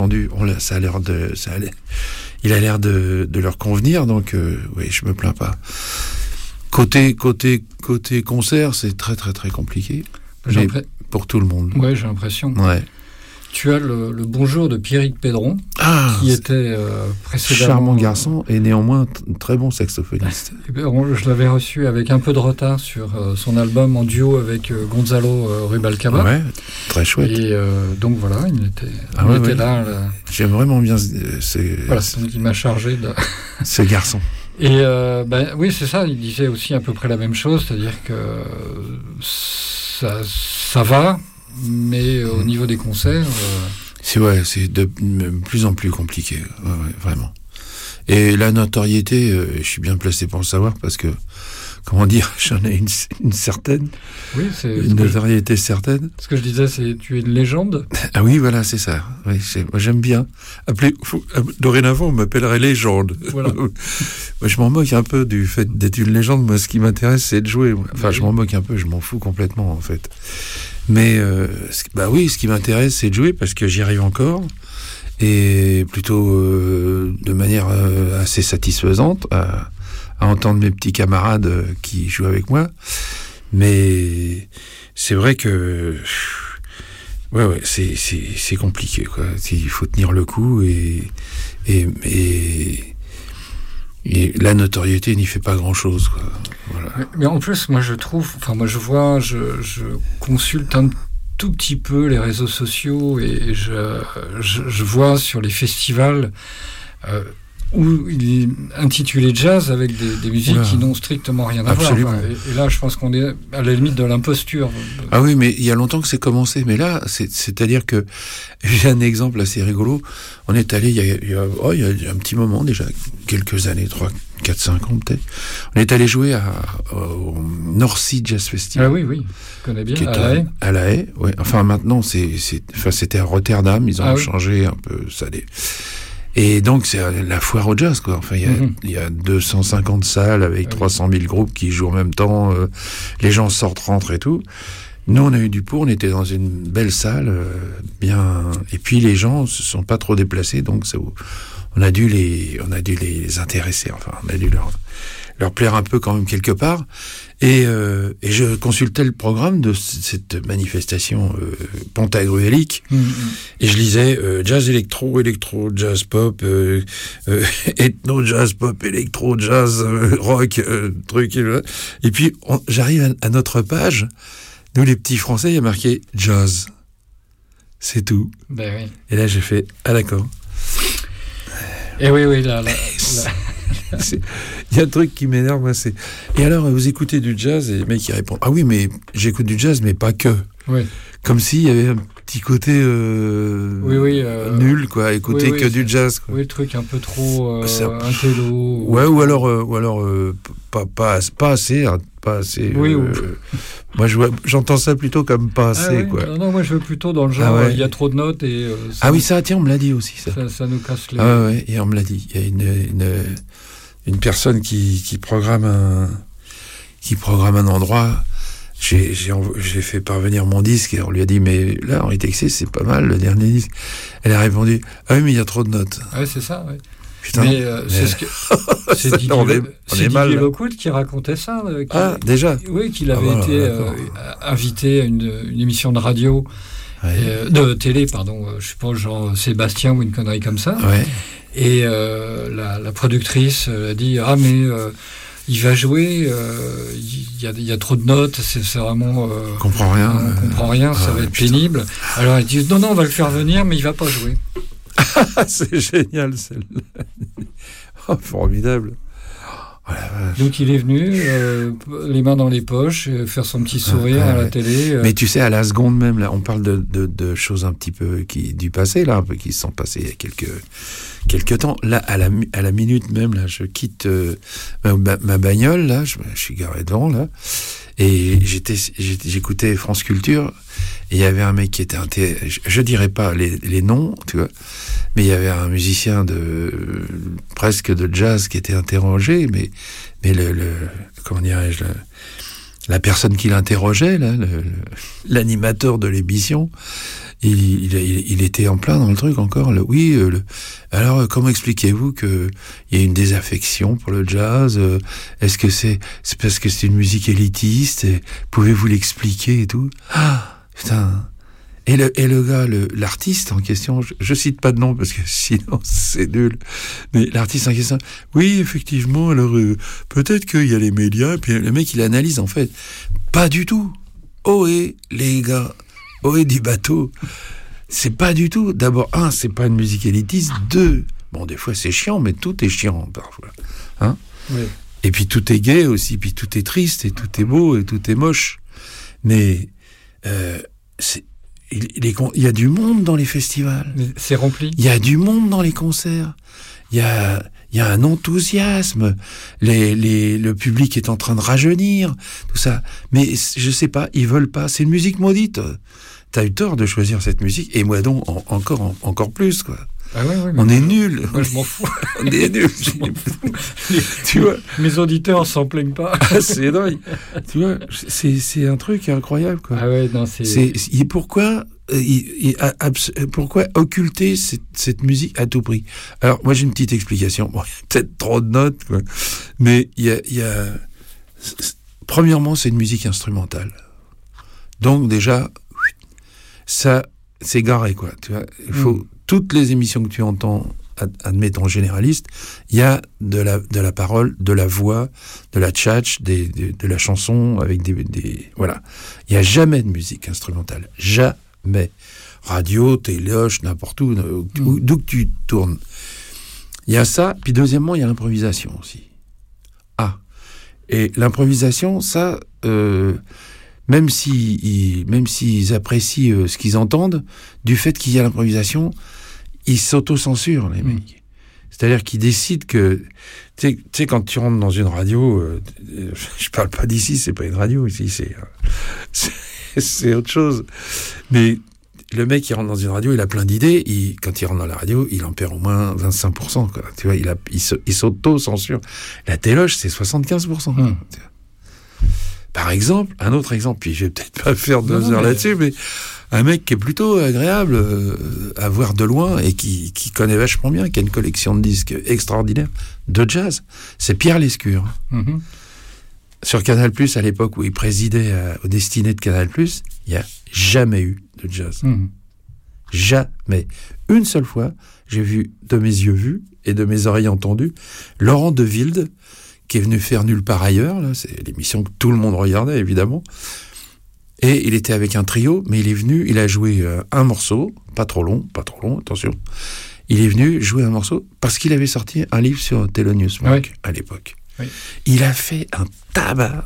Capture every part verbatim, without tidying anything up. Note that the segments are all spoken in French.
On l'a, ça a l'air de, ça a l'air, il a l'air de, de leur convenir, donc euh, oui, je me plains pas. Côté, côté, côté concert, c'est très très très compliqué. Mais pour tout le monde. Ouais, j'ai l'impression. Ouais. Tu as le, le bonjour de Pierrick Pédron, ah, qui était euh, précédemment... Charmant garçon et néanmoins t- très bon saxophoniste. Et ben, on, je l'avais reçu avec un peu de retard sur euh, son album en duo avec euh, Gonzalo euh, Rubalcaba. Ouais, très chouette. Et euh, donc voilà, il était, ah, il ouais, était ouais. là. là. J'aime vraiment bien euh, ce, voilà, donc il m'a chargé de... ce garçon. Et euh, ben, oui, c'est ça, il disait aussi à peu près la même chose, c'est-à-dire que ça, ça va, mais au niveau des concerts... Euh... C'est, ouais, c'est de, de plus en plus compliqué, ouais, ouais, vraiment. Et la notoriété, euh, je suis bien placé pour le savoir, parce que, comment dire, j'en ai une, une certaine, oui, c'est une notoriété je, certaine. Ce que je disais, c'est tu es une légende. Ah oui, voilà, c'est ça. Oui, c'est, moi, j'aime bien. Appelez, faut, dorénavant, on m'appellerait légende. Voilà. Moi, je m'en moque un peu du fait d'être une légende. Moi, ce qui m'intéresse, c'est de jouer. Enfin, oui. je m'en moque un peu, je m'en fous complètement, en fait. Mais, euh, bah oui, ce qui m'intéresse, c'est de jouer, parce que j'y arrive encore. Et plutôt euh, de manière euh, assez satisfaisante à, à entendre mes petits camarades euh, qui jouent avec moi. Mais c'est vrai que ouais ouais c'est c'est c'est compliqué quoi. Il faut tenir le coup et et et, et la notoriété n'y fait pas grand chose quoi. Voilà. Mais, mais en plus moi je trouve, enfin moi je vois, je je consulte un tout petit peu les réseaux sociaux et je, je, je vois sur les festivals euh, où il est intitulé jazz avec des, des musiques voilà. qui n'ont strictement rien à Absolument. voir. Et, et là, je pense qu'on est à la limite de l'imposture. Ah oui, mais il y a longtemps que c'est commencé. Mais là, c'est, c'est-à-dire que j'ai un exemple assez rigolo. On est allé il y a, il y a, oh, il y a un petit moment déjà, quelques années, trois, quatre, cinq ans peut-être. On est allé jouer à, au North Sea Jazz Festival. Ah oui, oui, je connais bien. À La Haye. À La Haye, ouais. Enfin maintenant, c'est, c'est, enfin c'était à Rotterdam. Ils ont ah, changé oui. un peu ça. Des... Et donc, c'est la foire au jazz, quoi. Enfin, il y a, mm-hmm. il y a deux cent cinquante salles avec ah, trois cent mille groupes qui jouent en même temps. Euh, les gens sortent, rentrent et tout. Nous, on a eu du pour. On était dans une belle salle, euh, bien. Et puis, les gens se sont pas trop déplacés, donc ça, on a dû les, on a dû les intéresser. Enfin, on a dû leur, leur plaire un peu quand même quelque part. Et, euh, et je consultais le programme de cette manifestation euh, pentagruélique mmh, mmh. et je lisais euh, jazz électro, électro, jazz pop, euh, euh, ethno, jazz pop, électro, jazz, euh, rock, euh, truc. Et puis on, j'arrive à, à notre page, nous les petits Français, il y a marqué jazz. C'est tout. Ben oui. Et là j'ai fait ah d'accord. Et oui oui là. là, là. Il y a un truc qui m'énerve, moi, c'est... Et alors, vous écoutez du jazz, et le mec, il répond, ah oui, mais j'écoute du jazz, mais pas que. Oui. Comme s'il y avait un petit côté euh, oui, oui, euh... nul, quoi, écouter oui, oui, que du jazz, quoi. Oui, le truc un peu trop euh, ça... intello. Ouais, ou alors, euh, ou alors euh, pas, pas, pas assez, hein, pas assez... Oui, euh, ou... Moi, je vois, j'entends ça plutôt comme pas assez, ah, oui. quoi. Non, non, moi, je veux plutôt dans le genre, il ah, ouais. y a trop de notes et... Euh, ça, ah oui, ça, tiens, on me l'a dit aussi, ça. Ça, ça nous casse les... Ah ouais, et on me l'a dit. Il y a une... une une personne qui, qui programme un qui programme un endroit, j'ai, j'ai, j'ai fait parvenir mon disque et on lui a dit mais là Henri Texier c'est pas mal le dernier disque. Elle a répondu ah oui mais il y a trop de notes. Ah ouais c'est ça ouais. Putain, mais, euh, mais c'est ce que c'est Didier, on est, on c'est est mal, Didier Lockwood qui racontait ça. Euh, qui, ah déjà. Oui qu'il avait ah, voilà, été euh, invité à une, une émission de radio. Ouais. Euh, de télé pardon, euh, je sais pas genre Sébastien ou une connerie comme ça. Ouais. Et euh, la, la productrice a dit ah mais euh, il va jouer, euh, il, y a, il y a trop de notes, c'est, c'est vraiment. Euh, on comprend rien. On euh, comprend rien, ça ah, va être putain. pénible. Alors elle dit non non on va le faire venir mais il va pas jouer. C'est génial celle-là. Oh, formidable. Oh, donc il est venu, euh, les mains dans les poches, faire son petit sourire ah, à la ouais. télé. Euh... Mais tu sais, à la seconde même, là, on parle de, de, de choses un petit peu qui, du passé, là, un peu qui se sont passées il y a quelques, quelques temps. Là, à la, à la minute même, là, je quitte euh, ma, ma bagnole, là, je, je suis garé devant, là, et j'étais, j'étais, j'écoutais France Culture, et il y avait un mec qui était inter... je, je dirais pas les, les noms, tu vois, mais il y avait un musicien de euh, presque de jazz qui était interrogé, mais mais le, le comment dirais-je, le, la personne qui l'interrogeait, là, le, le, l'animateur de l'émission, il, il, il était en plein dans le truc encore. Le, oui, le, alors comment expliquez-vous qu'il y a une désaffection pour le jazz? Est-ce que c'est, c'est parce que c'est une musique élitiste? Et pouvez-vous l'expliquer et tout? Ah, putain. Et le, et le gars, le, l'artiste en question, je, je cite pas de nom parce que sinon c'est nul, mais l'artiste en question, oui, effectivement, alors euh, peut-être qu'il y a les médias, puis le mec il analyse en fait, pas du tout. Ohé, les gars, ohé du bateau, c'est pas du tout. D'abord, un, c'est pas une musique élitiste, deux, bon, des fois c'est chiant, mais tout est chiant parfois, hein. Oui. Et puis tout est gai aussi, puis tout est triste, et tout est beau, et tout est moche, mais euh, c'est Il, il, est, il y a du monde dans les festivals. C'est rempli. Il y a du monde dans les concerts. Il y a, il y a un enthousiasme. Les, les, le public est en train de rajeunir, tout ça. Mais je sais pas, ils veulent pas. C'est une musique maudite. T'as eu tort de choisir cette musique. Et moi donc, en, encore, en, encore plus, quoi. Ah ouais, ouais, on est nuls. Moi, je m'en fous. On est nuls. Je m'en fous. Les, tu vois, mes auditeurs s'en plaignent pas. C'est dingue. Tu vois, c'est, c'est un truc incroyable, quoi. Ah ouais, non, c'est. c'est il, pourquoi, il, il, abs, pourquoi occulter cette, cette musique à tout prix? Alors, moi, j'ai une petite explication. Bon, il y a peut-être trop de notes, quoi. Mais il y a, il y a. Premièrement, c'est une musique instrumentale. Donc, déjà, ça, c'est garé, quoi. Tu vois, il faut. Mm. Toutes les émissions que tu entends, admettons généraliste, il y a de la, de la parole, de la voix, de la tchatch, des, de, de la chanson, avec des, des... Voilà. Il n'y a jamais de musique instrumentale. Jamais. Radio, téléloche, n'importe où, mmh. d'où que tu tournes. Il y a ça, puis deuxièmement, il y a l'improvisation aussi. Ah. Et l'improvisation, ça... Euh, même si, ils, même s'ils apprécient euh, ce qu'ils entendent, du fait qu'il y a l'improvisation, ils s'auto-censurent, les mecs. Mmh. C'est-à-dire qu'ils décident que... Tu sais, quand tu rentres dans une radio... Euh, je parle pas d'ici, c'est pas une radio, ici, c'est, c'est, c'est autre chose. Mais le mec qui rentre dans une radio, il a plein d'idées, il, quand il rentre dans la radio, il en perd au moins vingt-cinq pour cent, quoi. Tu vois, il, a, il, il s'auto-censure. La téloche, c'est soixante-quinze pour cent. Mmh. Par exemple, un autre exemple, puis je vais peut-être pas faire deux non, heures mais... là-dessus, mais un mec qui est plutôt agréable euh, à voir de loin et qui, qui connaît vachement bien, qui a une collection de disques extraordinaire de jazz, c'est Pierre Lescure. Mm-hmm. Sur Canal+, à l'époque où il présidait à, aux destinées de Canal+, il n'y a jamais eu de jazz. Mm-hmm. Jamais. Une seule fois, j'ai vu de mes yeux vus et de mes oreilles entendues Laurent de Wilde, qui est venu faire Nulle part ailleurs, là, c'est l'émission que tout le monde regardait, évidemment. Et il était avec un trio, mais il est venu, il a joué euh, un morceau, pas trop long, pas trop long, attention. Il est venu jouer un morceau parce qu'il avait sorti un livre sur Thelonious Monk, oui. à l'époque. Oui. Il a fait un tabac.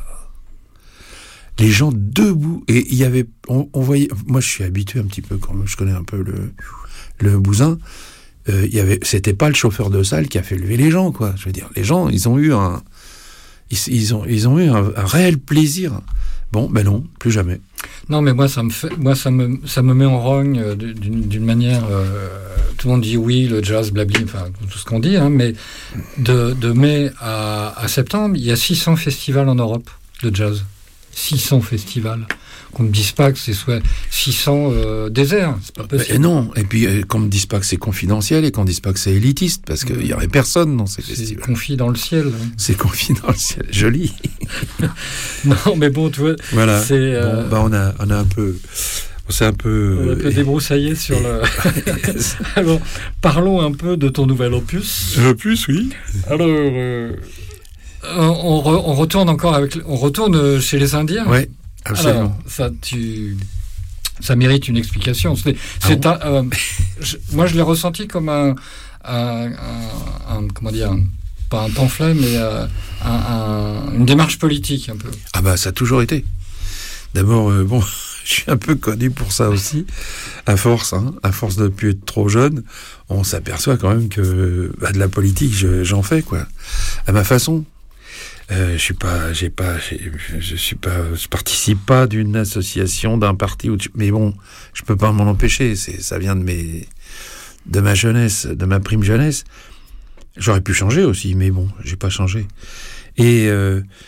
Les gens debout, et il y avait, on, on voyait, moi je suis habitué un petit peu, quand je connais un peu le, le bousin, euh, il y avait, c'était pas le chauffeur de salle qui a fait lever les gens, quoi. Je veux dire, les gens, ils ont eu un, ils, ils ont, ils ont eu un, un réel plaisir. Bon, ben non, plus jamais. Non, mais moi, ça me fait, moi, ça me, ça me met en rogne euh, d'une, d'une manière. Euh, tout le monde dit oui, le jazz, blabli, enfin tout ce qu'on dit, hein, mais de, de mai à, à septembre, il y a six cents festivals en Europe de jazz. six cents festivals. Qu'on ne me dise pas que c'est soit six cents euh, déserts, c'est pas possible. Et non, et puis euh, qu'on ne me dise pas que c'est confidentiel et qu'on ne dise pas que c'est élitiste, parce qu'il n'y aurait personne dans ces c'est festivals. C'est confit dans le ciel. Hein. C'est confit dans le ciel, joli. Non, mais bon, tu vois, voilà. c'est... Euh... Bon, bah on a, on a un peu... On s'est un peu... On a un peu débroussaillé sur et... le... Alors, parlons un peu de ton nouvel opus. Opus, oui. Alors... Euh... On, re, on retourne encore avec... On retourne chez les Indiens. Oui. Absolument. Alors, ça, tu, ça mérite une explication. C'est, c'est ah bon un, euh, je, moi, je l'ai ressenti comme un, un, un, un comment dire, un, pas un pamphlet, mais euh, un, un, une démarche politique un peu. Ah bah, ça a toujours été. D'abord, euh, bon, je suis un peu connu pour ça aussi. À force, hein, à force de plus être trop jeune, on s'aperçoit quand même que bah, de la politique, je, j'en fais quoi, à ma façon. Euh, je suis pas, j'ai pas, j'ai, je suis pas, je participe pas d'une association, d'un parti, ou mais bon, je peux pas m'en empêcher. C'est, ça vient de mes, de ma jeunesse, de ma prime jeunesse. J'aurais pu changer aussi, mais bon, j'ai pas changé. Et euh,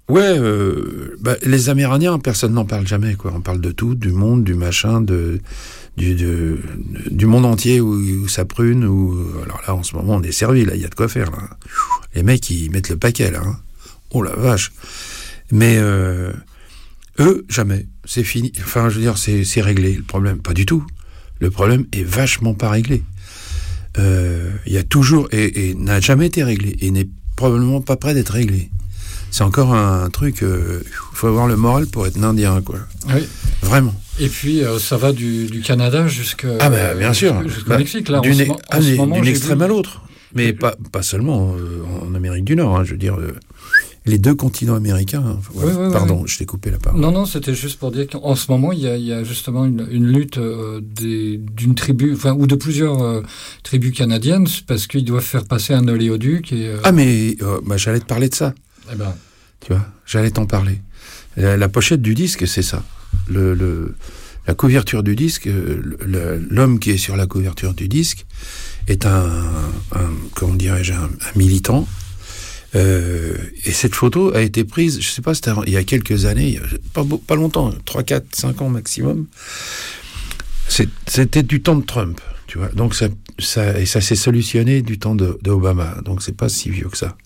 Ouais, euh, bah, les Amérindiens, personne n'en parle jamais, quoi. On parle de tout, du monde, du machin, de, du, de, du monde entier où, où ça prune. Où, alors là, en ce moment, on est servi, là, il y a de quoi faire, là. Les mecs, ils mettent le paquet, là. Hein. Oh la vache. Mais euh, eux, jamais. C'est fini. Enfin, je veux dire, c'est, c'est réglé, le problème. Pas du tout. Le problème est vachement pas réglé. Il euh, y a toujours, et, et n'a jamais été réglé, et n'est probablement pas prêt d'être réglé. C'est encore un, un truc, il euh, faut avoir le moral pour être indien, quoi. Oui. Vraiment. Et puis, euh, ça va du, du Canada jusqu'à... Ah ben, bien sûr. Jusqu'au bah, Mexique, là, d'une, en, ce, ah, en ce moment... D'une extrême vu... à l'autre. Mais je... pas, pas seulement euh, en Amérique du Nord, hein, je veux dire... Euh, les deux continents américains. Hein. Ouais, oui, oui, pardon, oui. Je t'ai coupé la parole. Non, non, c'était juste pour dire qu'en ce moment, il y a, il y a justement une, une lutte euh, des, d'une tribu, enfin, ou de plusieurs euh, tribus canadiennes, parce qu'ils doivent faire passer un oléoduc. Et, euh... Ah, mais euh, bah, j'allais te parler de ça. Eh ben. Tu vois, j'allais t'en parler. La, la pochette du disque, c'est ça. Le, le, la couverture du disque, le, l'homme qui est sur la couverture du disque est un, un comment dirais-je, un, un militant. Euh, et cette photo a été prise, je sais pas, c'était il y a quelques années, il y a pas, pas longtemps, trois, quatre, cinq ans maximum. C'est, c'était du temps de Trump, tu vois. Donc ça, ça, et ça s'est solutionné du temps de, de Obama. Donc c'est pas si vieux que ça.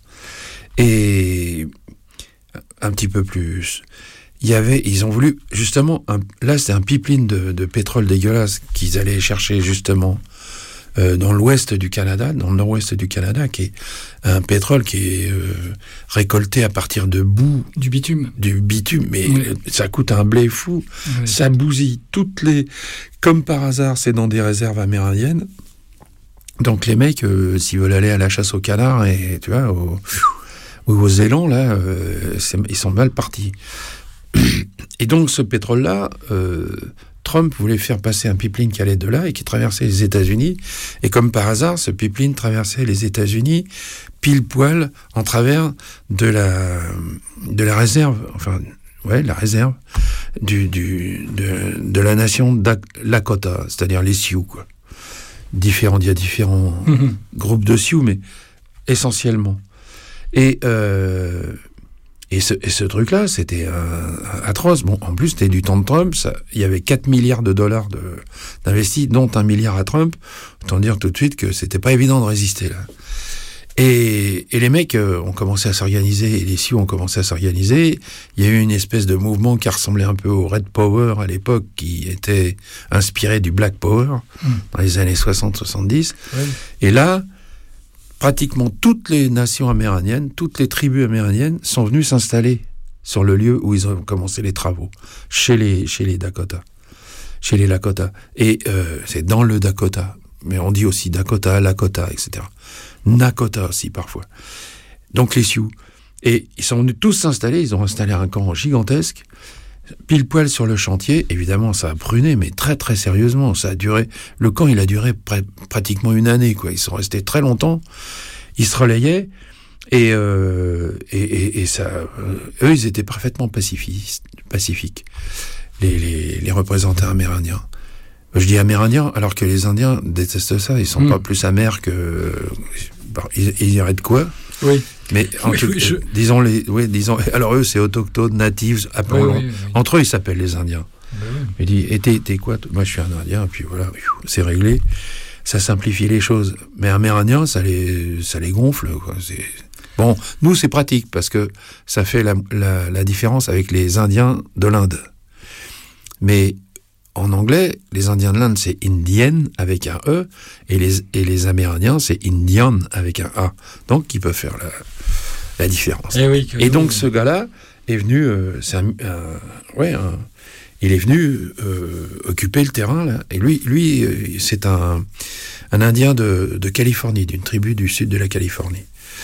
Et un petit peu plus. Il y avait, ils ont voulu justement, un, là c'est un pipeline de, de pétrole dégueulasse qu'ils allaient chercher justement. Euh, dans l'ouest du Canada, dans le nord-ouest du Canada, qui est un pétrole qui est euh, récolté à partir de boue. Du bitume. Du bitume, mais oui. Ça coûte un blé fou. Oui. Ça bousille toutes les... Comme par hasard, c'est dans des réserves amérindiennes. Donc les mecs, euh, s'ils veulent aller à la chasse au canard, et tu vois, au, ou aux élans, là, euh, ils sont mal partis. Et donc ce pétrole-là... Euh, Trump voulait faire passer un pipeline qui allait de là et qui traversait les États-Unis. Et comme par hasard, ce pipeline traversait les États-Unis pile poil en travers de la, de la réserve, enfin, ouais, la réserve du, du, de, de la nation Lakota, c'est-à-dire les Sioux, quoi. Différents, il y a différents mm-hmm. groupes de Sioux, mais essentiellement. Et, euh, Et ce, et ce truc-là, c'était euh, atroce. Bon, en plus, c'était du temps de Trump. Ça, il y avait quatre milliards de dollars de, d'investis, dont un milliard à Trump. Autant dire tout de suite que c'était pas évident de résister, là. Et, et les mecs euh, ont commencé à s'organiser, et les Sioux ont commencé à s'organiser. Il y a eu une espèce de mouvement qui ressemblait un peu au Red Power à l'époque, qui était inspiré du Black Power, mmh. dans les années soixante soixante-dix. Ouais. Et là... pratiquement toutes les nations amérindiennes, toutes les tribus amérindiennes sont venues s'installer sur le lieu où ils ont commencé les travaux, chez les, chez les Dakota, chez les Lakota. Et euh, c'est dans le Dakota, mais on dit aussi Dakota, Lakota, et cetera. Nakota aussi parfois. Donc les Sioux. Et ils sont venus tous s'installer, ils ont installé un camp gigantesque, pile poil sur le chantier. Évidemment, ça a pruné, mais très très sérieusement. Ça a duré. Le camp, il a duré pr- pratiquement une année, quoi. Ils sont restés très longtemps. Ils se relayaient et euh, et, et, et ça. Euh, eux, ils étaient parfaitement pacifistes, pacifiques. Les, les les représentants amérindiens. Je dis amérindiens alors que les Indiens détestent ça. Ils sont mmh. pas plus amers que. Bon, ils, ils iraient de quoi? Oui. Mais en oui, tout, oui, je... euh, disons les, oui, disons. Alors eux, c'est autochtones, natives, appelons. Oui, oui, oui. Entre eux, ils s'appellent les Indiens. Oui. Il dit, et t'es, t'es quoi? Moi, je suis un Indien. Et puis voilà, c'est réglé. Ça simplifie les choses. Mais Amérindien, ça les, ça les gonfle, quoi. C'est... Bon, nous, c'est pratique parce que ça fait la, la, la différence avec les Indiens de l'Inde. Mais en anglais, les Indiens de l'Inde, c'est Indian avec un E, et les, et les Amérindiens, c'est Indian avec un A. Donc, ils peuvent faire la, la différence. Et, oui, et donc, oui. Ce gars-là est venu, euh, c'est un, un, ouais, un, il est venu euh, occuper le terrain, là. Et lui, lui euh, c'est un, un Indien de, de Californie, d'une tribu du sud de la Californie.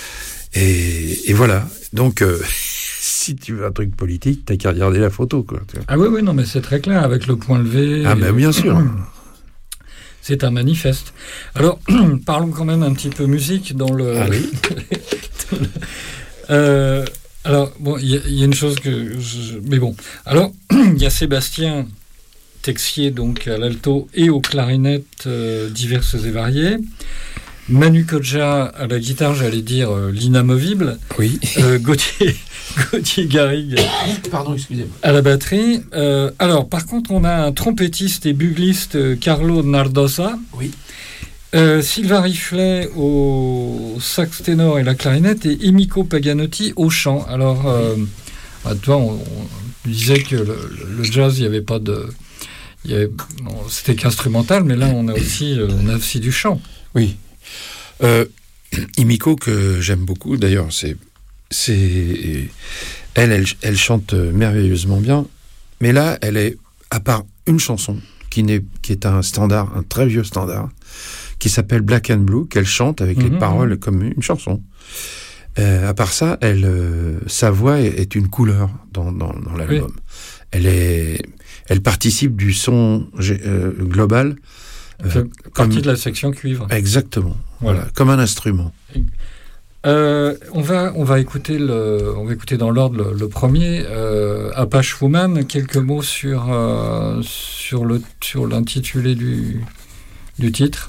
Et, et voilà. Donc, euh, si tu veux un truc politique, t'as qu'à regarder la photo, quoi. Tu vois. Ah oui, oui, non, mais c'est très clair, avec le point levé. Ah, ben bah, bien sûr. C'est un manifeste. Alors, parlons quand même un petit peu musique dans le... Ah oui. dans le... Euh, alors, bon, il y, y a une chose que... Je... Mais bon, alors, il y a Sébastien Texier, donc à l'alto et aux clarinettes euh, diverses et variées. Manu Kodja à la guitare, j'allais dire euh, l'inamovible. Oui. Euh, Gauthier, Gauthier Garrigue. Pardon, excusez-moi. À la batterie. Euh, alors, par contre, on a un trompettiste et bugliste, euh, Carlo Nardosa. Oui. Euh, Sylvain Riflet au sax ténor et la clarinette et Emiko Paganotti au chant. Alors, euh, bah, toi, on, on disait que le, le jazz, il n'y avait pas de... Il y avait, bon, c'était qu'instrumental, mais là, on a aussi, on a aussi du chant. Oui. Euh, Emiko, que j'aime beaucoup, d'ailleurs, c'est... c'est elle, elle, elle chante merveilleusement bien, mais là, elle est, à part une chanson, qui, n'est, qui est un standard, un très vieux standard, qui s'appelle Black and Blue, qu'elle chante avec mmh, les paroles mmh. comme une chanson. Euh, à part ça, elle, euh, sa voix est, est une couleur dans, dans, dans l'album. Oui. Elle, est, elle participe du son euh, global. Euh, comme, partie de la section cuivre. Exactement. Voilà, voilà comme un instrument. Euh, on va, on va écouter le, on va écouter dans l'ordre le, le premier, euh, Apache Woman. Quelques mots sur euh, sur le sur l'intitulé du du titre.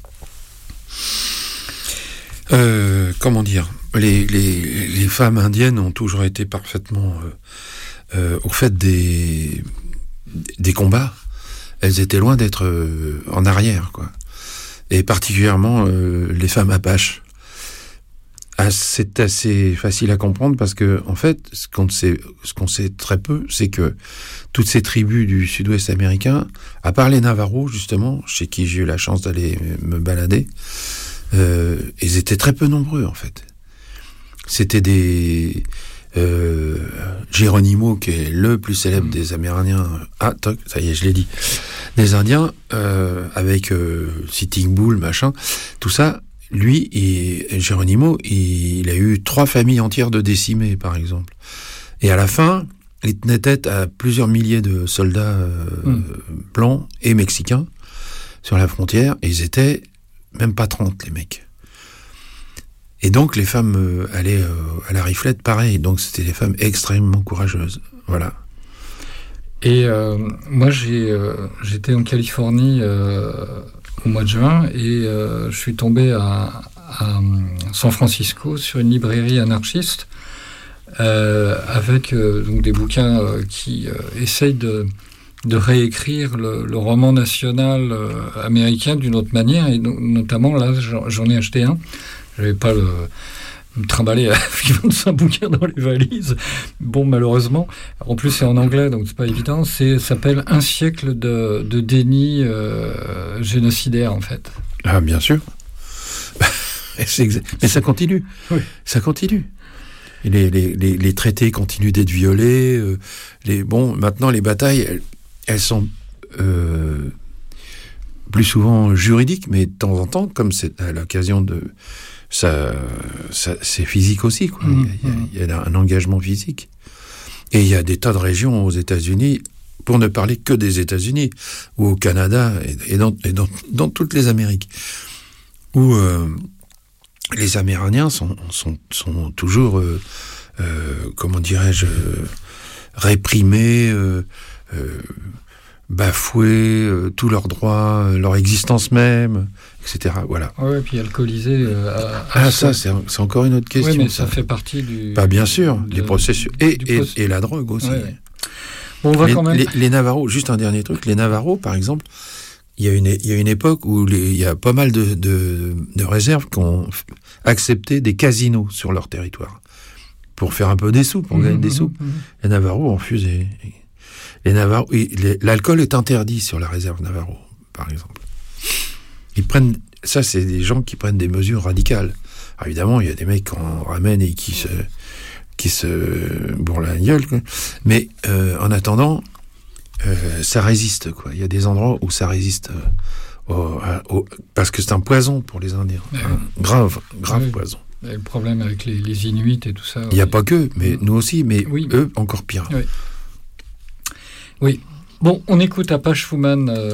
Euh, comment dire, les, les, les femmes indiennes ont toujours été parfaitement euh, euh, au fait des, des combats. Elles étaient loin d'être euh, en arrière, quoi. Et particulièrement euh, les femmes apaches. Ah, c'est assez facile à comprendre parce que, en fait, ce qu'on sait, ce qu'on sait très peu, c'est que toutes ces tribus du sud-ouest américain, à part les Navajos, justement, chez qui j'ai eu la chance d'aller me balader, Euh, ils étaient très peu nombreux en fait. C'était des euh, Geronimo, qui est le plus célèbre mmh. des Amérindiens. Ah, toc, ça y est, je l'ai dit. Des Indiens euh, avec euh, Sitting Bull, machin, tout ça. Lui, il, Geronimo, il, il a eu trois familles entières de décimés, par exemple. Et à la fin, il tenait tête à plusieurs milliers de soldats euh, mmh. blancs et mexicains sur la frontière, et ils étaient même pas trente, les mecs. Et donc, les femmes euh, allaient euh, à la riflette, pareil. Donc, c'était des femmes extrêmement courageuses. Voilà. Et euh, moi, j'ai, euh, j'étais en Californie euh, au mois de juin et euh, je suis tombé à, à San Francisco sur une librairie anarchiste euh, avec euh, donc des bouquins euh, qui euh, essayent de... de réécrire le, le roman national euh, américain d'une autre manière, et no- notamment là j'en, j'en ai acheté un, je n'avais pas le, me trimballer avec vingt-cinq bouquins dans les valises, bon malheureusement, en plus c'est en anglais donc c'est pas évident, c'est, ça s'appelle Un siècle de, de déni euh, génocidaire en fait. Ah bien sûr, exa- mais ça continue, oui. ça continue. Et les, les, les, les traités continuent d'être violés, euh, les, bon maintenant les batailles elles, Elles sont euh, plus souvent juridiques, mais de temps en temps, comme c'est à l'occasion de... Ça, ça, c'est physique aussi, quoi. Mmh, il, y a, mmh. il y a un engagement physique. Et il y a des tas de régions aux États-Unis, pour ne parler que des États-Unis, ou au Canada, et, et, dans, et dans, dans toutes les Amériques, où euh, les Amérindiens sont, sont, sont toujours, euh, euh, comment dirais-je, réprimés, euh, Euh, bafouer euh, tous leurs droits, euh, leur existence même, et cetera. Voilà. Ah ouais, puis alcoolisé. Euh, à, à ah, ça, c'est, c'est encore une autre question. Oui, mais ça, ça fait partie du. Bah, bien sûr, de, des processus. Et, et, process... et la drogue aussi. Ouais, ouais. Bon, on va les, quand même. Les, les Navajos, juste un dernier truc, les Navajos, par exemple, il y a une, il y a une époque où les, il y a pas mal de, de, de réserves qui ont accepté des casinos sur leur territoire pour faire un peu des sous, pour mmh, gagner mmh, des sous. Mmh. Les Navajos ont refusé. Les Navajos, les, l'alcool est interdit sur la réserve Navajo, par exemple. Ils prennent, ça, c'est des gens qui prennent des mesures radicales. Alors, évidemment, il y a des mecs qu'on ramène et qui se, qui se bourrent la gueule, quoi. Mais euh, en attendant, euh, ça résiste, quoi. Il y a des endroits où ça résiste, euh, au, au, parce que c'est un poison pour les Indiens, ouais. un grave, grave oui. poison. Et le problème avec les, les Inuits et tout ça. Il n'y a pas que, mais mmh. nous aussi, mais oui. eux encore pire. Oui. Oui. Bon, on écoute Apache Woman. Euh...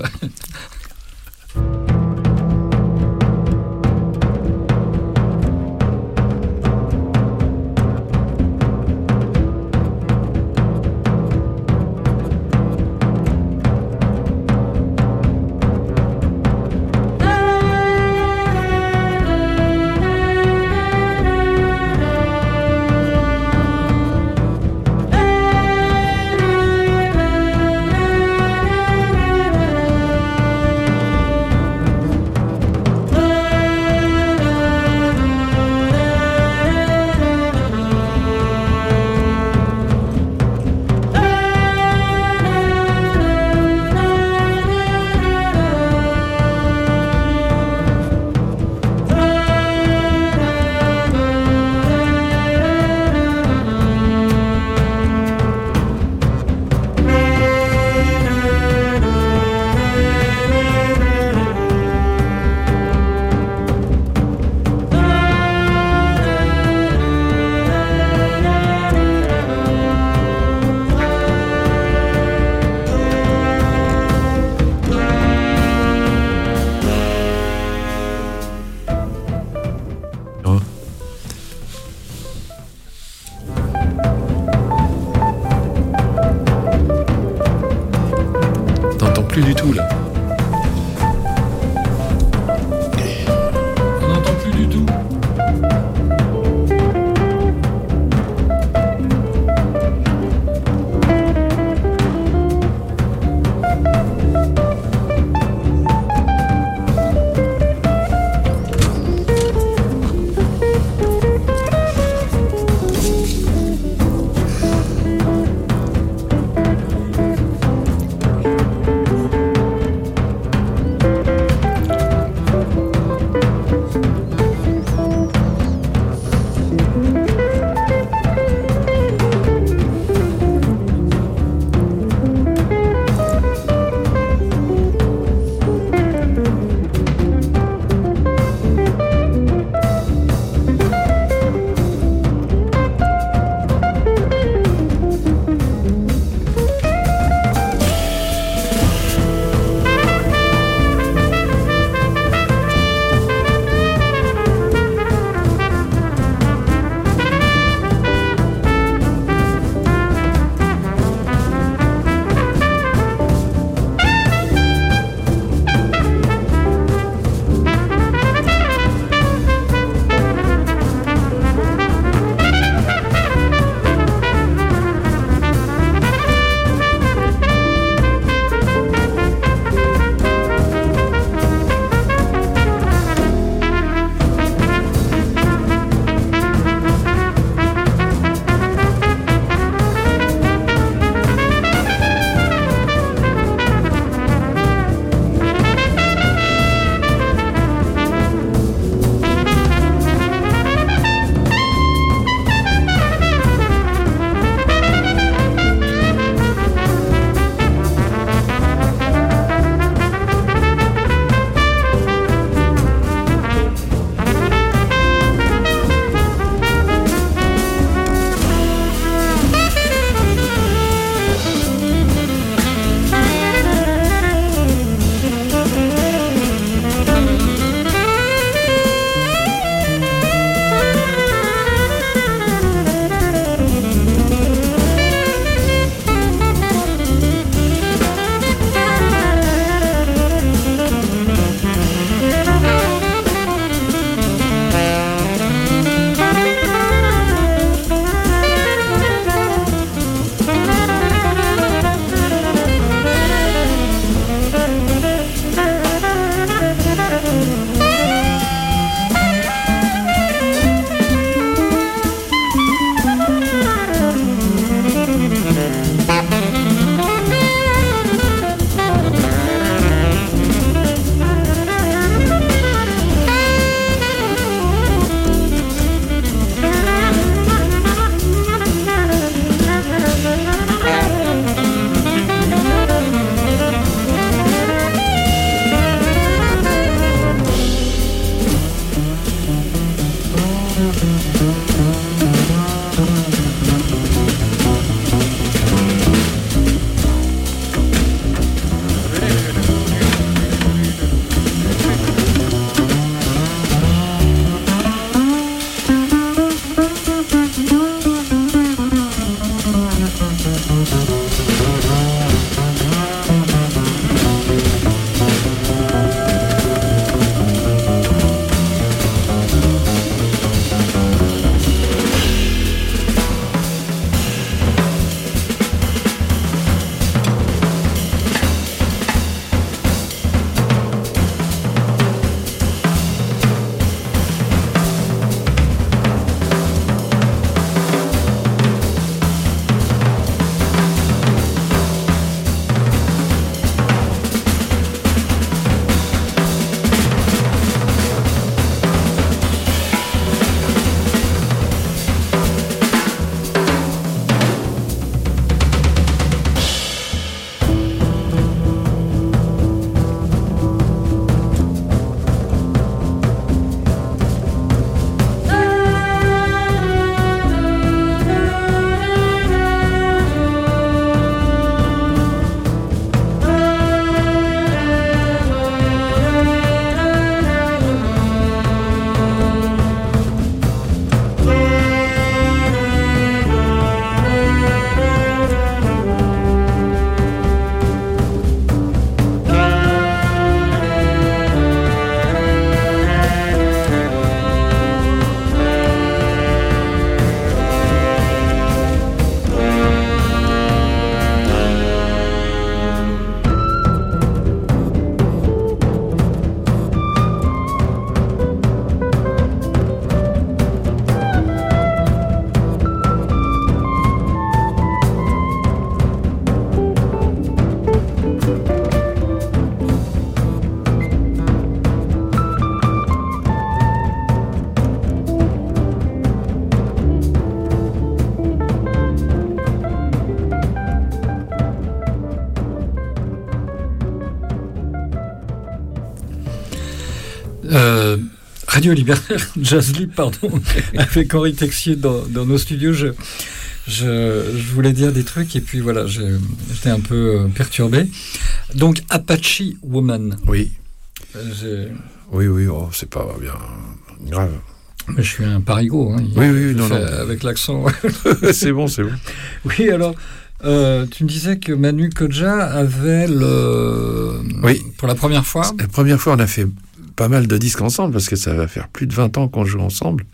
Radio Libertaire, Jazz Libre, pardon, avec Henri Texier dans, dans nos studios. Je, je, je voulais dire des trucs et puis voilà, j'ai, j'étais un peu perturbé. Donc, Apache Woman. Oui. J'ai... Oui, oui, oh, c'est pas bien grave. Mais je suis un parigot. Hein, oui, oui, non, non. Avec l'accent. C'est bon, c'est bon. Oui, alors, euh, tu me disais que Manu Kodja avait le... Oui. Pour la première fois. La première fois, on a fait pas mal de disques ensemble, parce que ça va faire plus de vingt ans qu'on joue ensemble.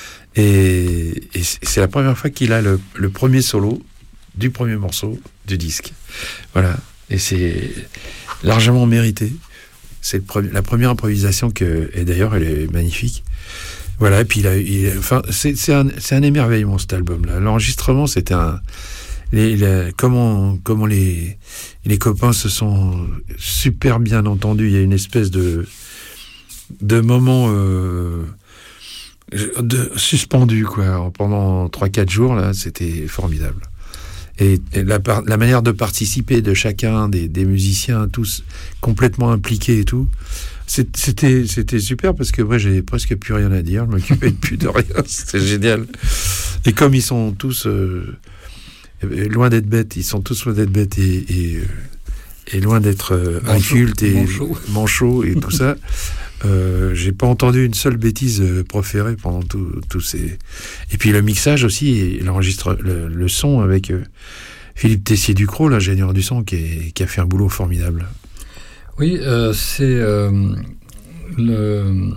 Et, et c'est la première fois qu'il a le, le premier solo du premier morceau du disque. Voilà. Et c'est largement mérité. C'est le pre- la première improvisation que... Et d'ailleurs, elle est magnifique. Voilà, et puis il a, il a, enfin, c'est, c'est, un, c'est un émerveillement cet album-là. L'enregistrement, c'était un... Les, les, comment comment les, les copains se sont super bien entendus. Il y a une espèce de, de moment euh, de, suspendu, quoi. Pendant trois quatre jours, là, c'était formidable. Et, et la, la manière de participer de chacun, des, des musiciens, tous complètement impliqués et tout... C'était, c'était super parce que moi j'avais presque plus rien à dire, je m'occupais plus de rien, c'était génial. Et comme ils sont tous euh, loin d'être bêtes, ils sont tous loin d'être bêtes et, et, et loin d'être euh, incultes et manchots. manchots et tout ça, euh, j'ai pas entendu une seule bêtise euh, proférée pendant tous ces. Et puis le mixage aussi, et l'enregistre, le, le son avec euh, Philippe Tessier-Ducrot, l'ingénieur du son, qui, est, qui a fait un boulot formidable. Oui, euh, c'est euh, le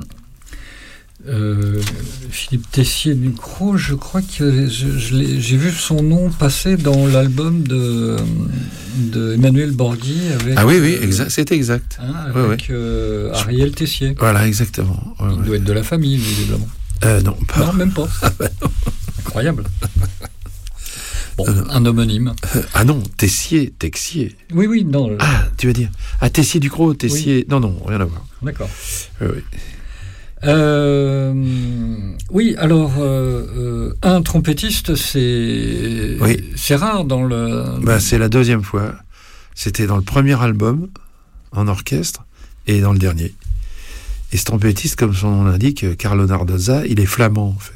euh, Philippe Tessier-Ducrot. Je crois que je, je l'ai, j'ai vu son nom passer dans l'album de, de Emmanuel Borghi avec. Ah oui, oui, exact, c'est exact. Hein, avec ouais, ouais. Euh, Ariel Tessier. Voilà, exactement. Ouais, Il ouais. doit être de la famille, visiblement. Euh, non, pas. Non, même pas. Ah bah non. Incroyable. Bon, euh, un homonyme. Euh, ah non, Tessier, Texier. Oui, oui, non. Ah, tu veux dire Ah, Tessier-Ducrot, Tessier... Oui. Non, non, rien à voir. D'accord. Euh, oui. Euh, oui, alors, euh, euh, un trompettiste, c'est... Oui. C'est rare dans le... Bah, c'est la deuxième fois. C'était dans le premier album, en orchestre, et dans le dernier. Et ce trompettiste, comme son nom l'indique, Carlo Nardozza, il est flamand, en fait.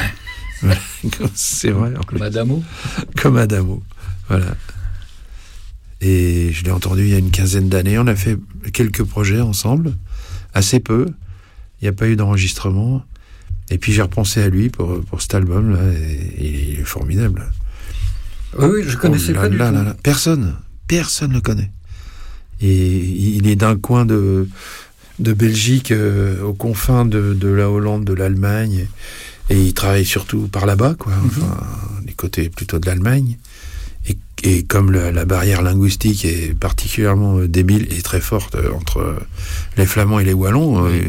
C'est vrai. Comme Adamo. Comme Adamo, voilà. Et je l'ai entendu il y a une quinzaine d'années. On a fait quelques projets ensemble, assez peu. Il n'y a pas eu d'enregistrement. Et puis j'ai repensé à lui pour, pour cet album-là. Et il est formidable. Oui, oui, je ne connaissais oh, là, pas du là, tout. Là, là. Personne, personne ne le connaît. Et il est d'un coin de, de Belgique, euh, aux confins de, de la Hollande, de l'Allemagne. Et il travaille surtout par là-bas, quoi. Enfin, mm-hmm. les côtés plutôt de l'Allemagne. Et, et comme le, la barrière linguistique est particulièrement euh, débile et très forte euh, entre euh, les Flamands et les Wallons, euh,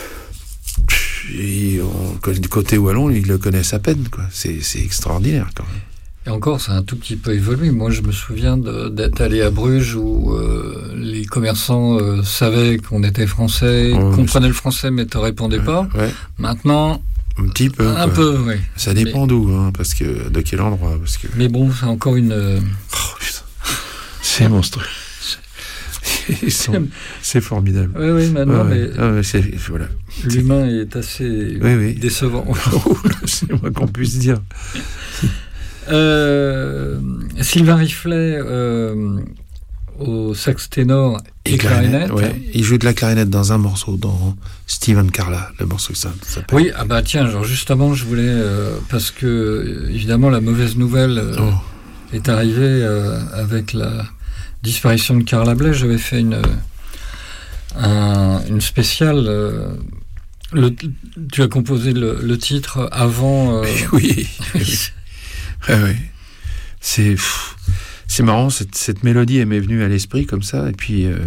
et on, du côté Wallon, ils le connaissent à peine, quoi. C'est, c'est extraordinaire, quand même. Et encore, ça a un tout petit peu évolué. Moi, je me souviens de, d'être allé à Bruges où euh, les commerçants euh, savaient qu'on était français, oh, comprenaient le français, mais ne te répondaient ouais, pas. Ouais. Maintenant... Un petit peu. Un quoi. peu, oui. Ça dépend mais... d'où, hein, parce que de quel endroit, parce que. Mais bon, c'est encore une. Oh, putain. C'est monstrueux. Sont... C'est formidable. Oui, oui, maintenant, ouais, mais. Ah, ouais, c'est... Voilà. L'humain est assez oui, oui. décevant. C'est moins qu'on puisse dire. euh, Sylvain Riflet. Euh... au sax ténor et, et clarinette. clarinette ouais. Il joue de la clarinette dans un morceau, dans Steven Carla, le morceau que ça s'appelle. Oui, ah bah tiens, genre justement, je voulais, euh, parce que évidemment la mauvaise nouvelle euh, oh. est arrivée euh, avec la disparition de Carla Bley. J'avais fait une, un, une spéciale. Euh, le, tu as composé le, le titre avant. Euh... Oui. oui. ouais, ouais. C'est. Pff. C'est marrant, cette, cette mélodie, elle m'est venue à l'esprit comme ça, et puis, euh,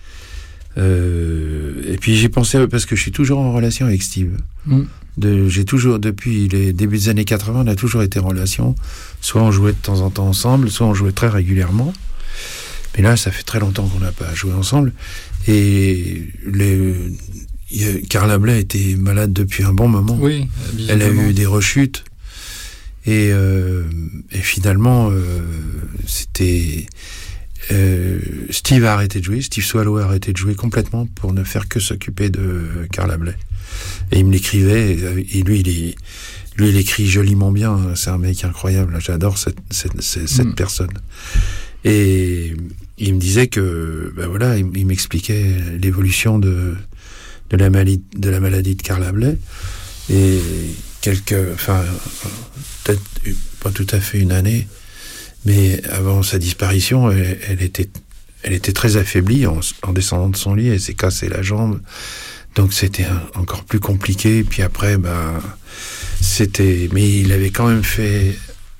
euh, et puis j'ai pensé, parce que je suis toujours en relation avec Steve. Mm. De, j'ai toujours, depuis les débuts des années quatre-vingts, on a toujours été en relation. Soit on jouait de temps en temps ensemble, soit on jouait très régulièrement. Mais là, ça fait très longtemps qu'on n'a pas joué ensemble. Et les, Carla Bley était malade depuis un bon moment. Oui, elle a eu des rechutes. Et, euh, et finalement, euh, c'était, euh, Steve a arrêté de jouer, Steve Swallow a arrêté de jouer complètement pour ne faire que s'occuper de Carla Bley. Et il me l'écrivait, et, et lui, il est, lui, il écrit joliment bien. C'est un mec incroyable. J'adore cette, cette, cette, cette mmh. personne. Et il me disait que, ben voilà, il, il m'expliquait l'évolution de, de la maladie, de la maladie de Carla Bley. Et quelques, enfin, peut-être pas tout à fait une année, mais avant sa disparition, elle, elle était, elle était très affaiblie en, en descendant de son lit. Elle s'est cassé la jambe. Donc c'était un, encore plus compliqué. Puis après, bah, c'était, mais il avait quand même fait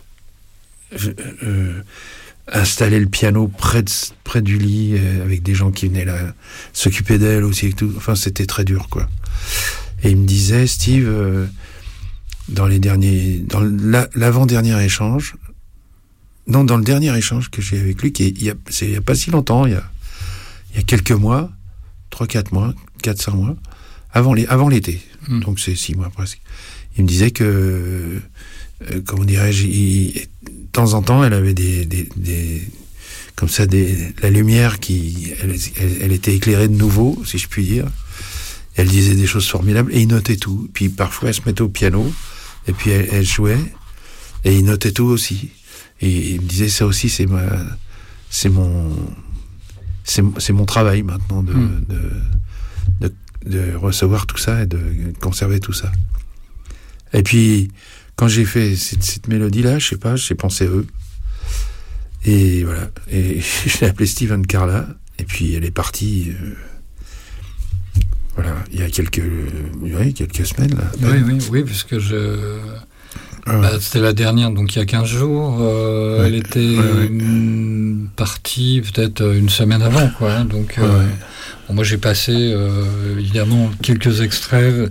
euh, installer le piano près de, près du lit, euh, avec des gens qui venaient là s'occuper d'elle aussi et tout. Enfin, c'était très dur, quoi. Et il me disait, Steve, euh, dans les derniers, dans la, l'avant-dernier échange, non, dans le dernier échange que j'ai avec lui, qui est, il y a, c'est il y a pas si longtemps, il y a, il y a quelques mois, trois, quatre mois, quatre, cinq mois, avant les, avant l'été. Mmh. Donc c'est six mois presque. Il me disait que, euh, comment dirais-je, il, de temps en temps, elle avait des, des, des comme ça, des, la lumière qui, elle, elle, elle était éclairée de nouveau, si je puis dire. Elle disait des choses formidables et il notait tout. Puis parfois, elle se mettait au piano et puis elle, elle jouait et il notait tout aussi. Et il me disait, ça aussi, c'est ma, c'est mon, c'est, c'est mon travail maintenant de, mmh. de, de, de recevoir tout ça et de conserver tout ça. Et puis, quand j'ai fait cette, cette mélodie-là, je sais pas, j'ai pensé à eux. Et voilà. Et je l'ai appelée Steven Carla. Et puis, elle est partie, euh, voilà, il y a quelques, oui, quelques semaines, là. Oui, oui, oui, puisque je, ah. bah, c'était la dernière, donc il y a quinze jours. Euh, ouais, elle était ouais, ouais. partie peut-être une semaine avant, quoi. Hein, donc, ouais, euh, ouais. Bon, moi, j'ai passé euh, évidemment quelques extraits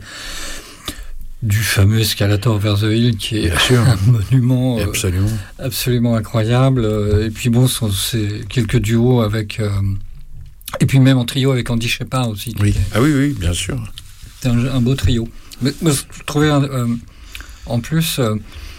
du fameux Escalator vers the Hill, qui est un monument euh, absolument. absolument incroyable. Et puis bon, c'est quelques duos avec, euh, et puis même en trio avec Andy Shepard aussi. Oui. Ah oui, oui, bien sûr. C'était un, un beau trio. Mais moi, je trouvais euh, en plus euh,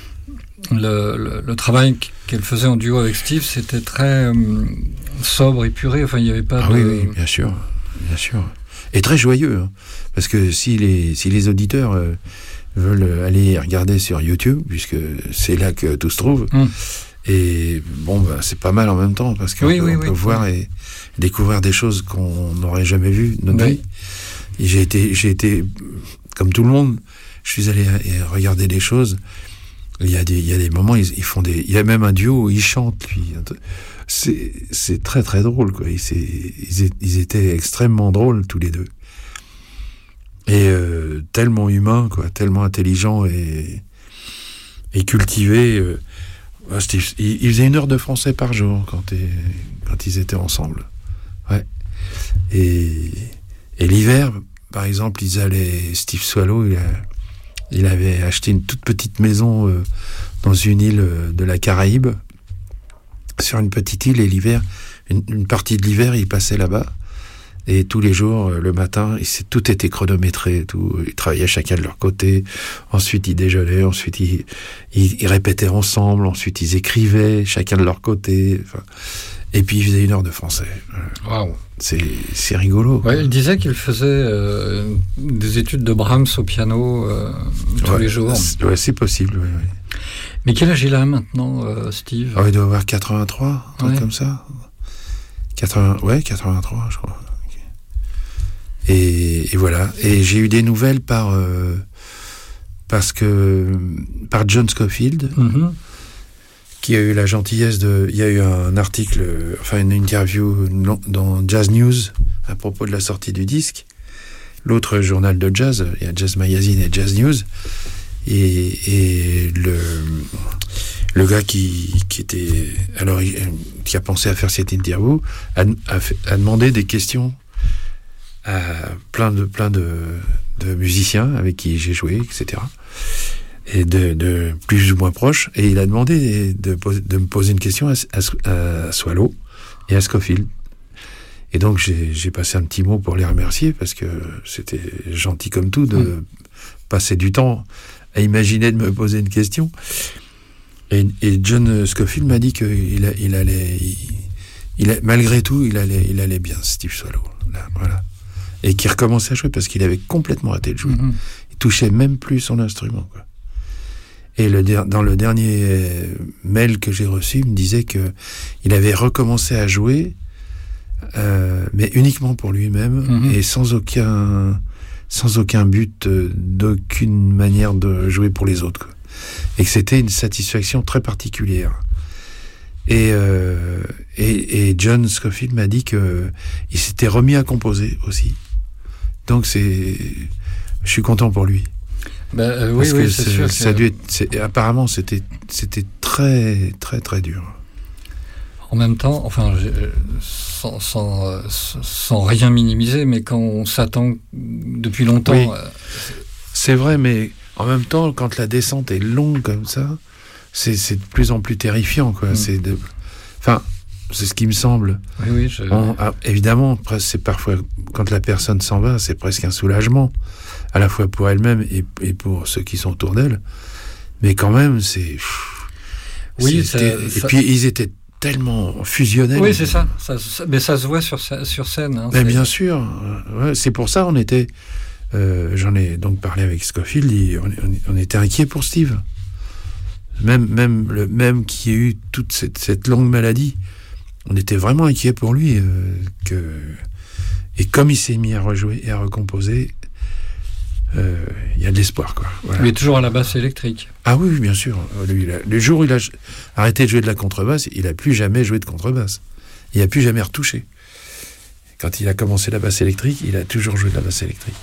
le, le, le travail qu'elle faisait en duo avec Steve, c'était très euh, sobre, épuré. Enfin, il n'y avait pas ah de... oui, oui, bien sûr, bien sûr. Et très joyeux, hein, parce que si les si les auditeurs euh, veulent aller regarder sur YouTube, puisque c'est là que tout se trouve, mm. et bon, bah, c'est pas mal en même temps, parce qu'on oui, peut, oui, on oui, peut oui. voir et découvrir des choses qu'on n'aurait jamais vues de notre oui. vie. Et j'ai été, j'ai été, comme tout le monde, je suis allé regarder des choses. Il y a des, il y a des moments, ils, ils font des, il y a même un duo où ils chantent, lui. C'est, c'est très très drôle, quoi. Ils, ils, ils étaient extrêmement drôles tous les deux. Et euh, tellement humains, quoi, tellement intelligents et, et cultivés. Euh, ils, ils faisaient une heure de français par jour quand, et, quand ils étaient ensemble. Ouais. Et, et l'hiver, par exemple, ils allaient. Steve Swallow, il, a, il avait acheté une toute petite maison euh, dans une île de la Caraïbe, sur une petite île, et l'hiver, une, une partie de l'hiver, il passait là-bas. Et tous les jours, le matin, tout était chronométré. Tout. Ils travaillaient chacun de leur côté. Ensuite, ils déjeunaient. Ensuite, ils, ils, ils répétaient ensemble. Ensuite, ils écrivaient chacun de leur côté. Enfin, et puis, ils faisaient une heure de français. Waouh. C'est, c'est rigolo. Ouais, il disait qu'il faisait euh, des études de Brahms au piano euh, tous ouais, les jours. C'est, ouais, c'est possible. Ouais, ouais. Mais quel âge il a maintenant, euh, Steve ? Ah, il doit avoir quatre-vingt-trois, un truc ouais. comme ça. quatre-vingts, ouais, quatre-vingt-trois, je crois. Et, et voilà. Et j'ai eu des nouvelles par euh, parce que par John Scofield, mm-hmm. qui a eu la gentillesse de. Il y a eu un article, enfin une interview dans Jazz News à propos de la sortie du disque. L'autre journal de jazz, il y a Jazz Magazine et Jazz News. Et, et le le gars qui qui était alors qui a pensé à faire cette interview a, a, fait, a demandé des questions à plein de plein de, de musiciens avec qui j'ai joué, et cetera. Et de, de plus ou moins proches. Et il a demandé de, de me poser une question à, à, à Swallow et à Scofield. Et donc j'ai, j'ai passé un petit mot pour les remercier parce que c'était gentil comme tout de mmh. passer du temps à imaginer de me poser une question. Et, et John Scofield m'a dit qu'il il allait, il, il a, malgré tout, il allait, il allait bien, Steve Swallow. Là, voilà. Et qui recommençait à jouer parce qu'il avait complètement arrêté de jouer. Mm-hmm. Il touchait même plus son instrument, quoi. Et le, dans le dernier mail que j'ai reçu, il me disait que il avait recommencé à jouer, euh, mais uniquement pour lui-même mm-hmm. et sans aucun, sans aucun but, euh, d'aucune manière de jouer pour les autres, quoi. Et que c'était une satisfaction très particulière. Et, euh, et, et John Scofield m'a dit que il s'était remis à composer aussi. Donc c'est, je suis content pour lui. Ben, euh, oui, Parce oui, que c'est c'est, sûr. Ça que... dû être, c'est, apparemment, c'était, c'était très, très, très dur. En même temps, enfin, sans, sans, sans rien minimiser, mais quand on s'attend depuis longtemps... Oui, euh... c'est vrai, mais en même temps, quand la descente est longue comme ça, c'est, c'est de plus en plus terrifiant, quoi. Mm. C'est de... Enfin, c'est ce qui me semble. Oui, oui, je... On, ah, évidemment, c'est parfois, quand la personne s'en va, c'est presque un soulagement, à la fois pour elle-même et, et pour ceux qui sont autour d'elle. Mais quand même, c'est... Oui, ça, et ça... puis, ils étaient tellement fusionnels. Oui, c'est ça. ça, ça mais ça se voit sur, sur scène. Hein, mais c'est... bien sûr. Ouais, c'est pour ça on était... Euh, j'en ai donc parlé avec Scofield, il, on, on, on était inquiet pour Steve. Même, même, le, même qui a eu toute cette, cette longue maladie, on était vraiment inquiet pour lui. Euh, que... Et comme il s'est mis à rejouer et à recomposer, il euh, y a de l'espoir, quoi. Voilà. Il est toujours à la basse électrique. Ah oui, bien sûr. Lui, il a, le jour où il a arrêté de jouer de la contrebasse, il n'a plus jamais joué de contrebasse. Il n'a plus jamais retouché. Quand il a commencé la basse électrique, il a toujours joué de la basse électrique.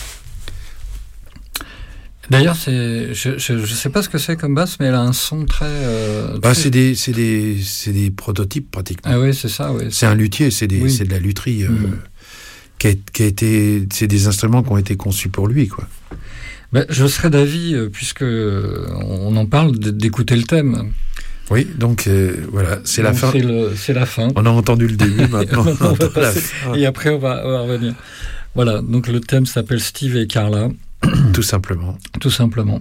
D'ailleurs, c'est, je ne sais pas ce que c'est comme basse, mais elle a un son très... Euh, bah, très... C'est, des, c'est, des, c'est des prototypes, pratiquement. Ah oui, c'est ça, oui. C'est un luthier, c'est, des, oui. c'est de la lutherie... Euh, mmh. Qui a, qui a été, c'est des instruments qui ont été conçus pour lui, quoi. Ben, je serais d'avis, puisque on en parle, d'écouter le thème. Oui, donc euh, voilà, c'est donc la fin. C'est, le, c'est la fin. On a entendu le début, maintenant on entend la fin. Et après on va, on va revenir. Voilà, donc le thème s'appelle Steve et Carla. Tout simplement. Tout simplement.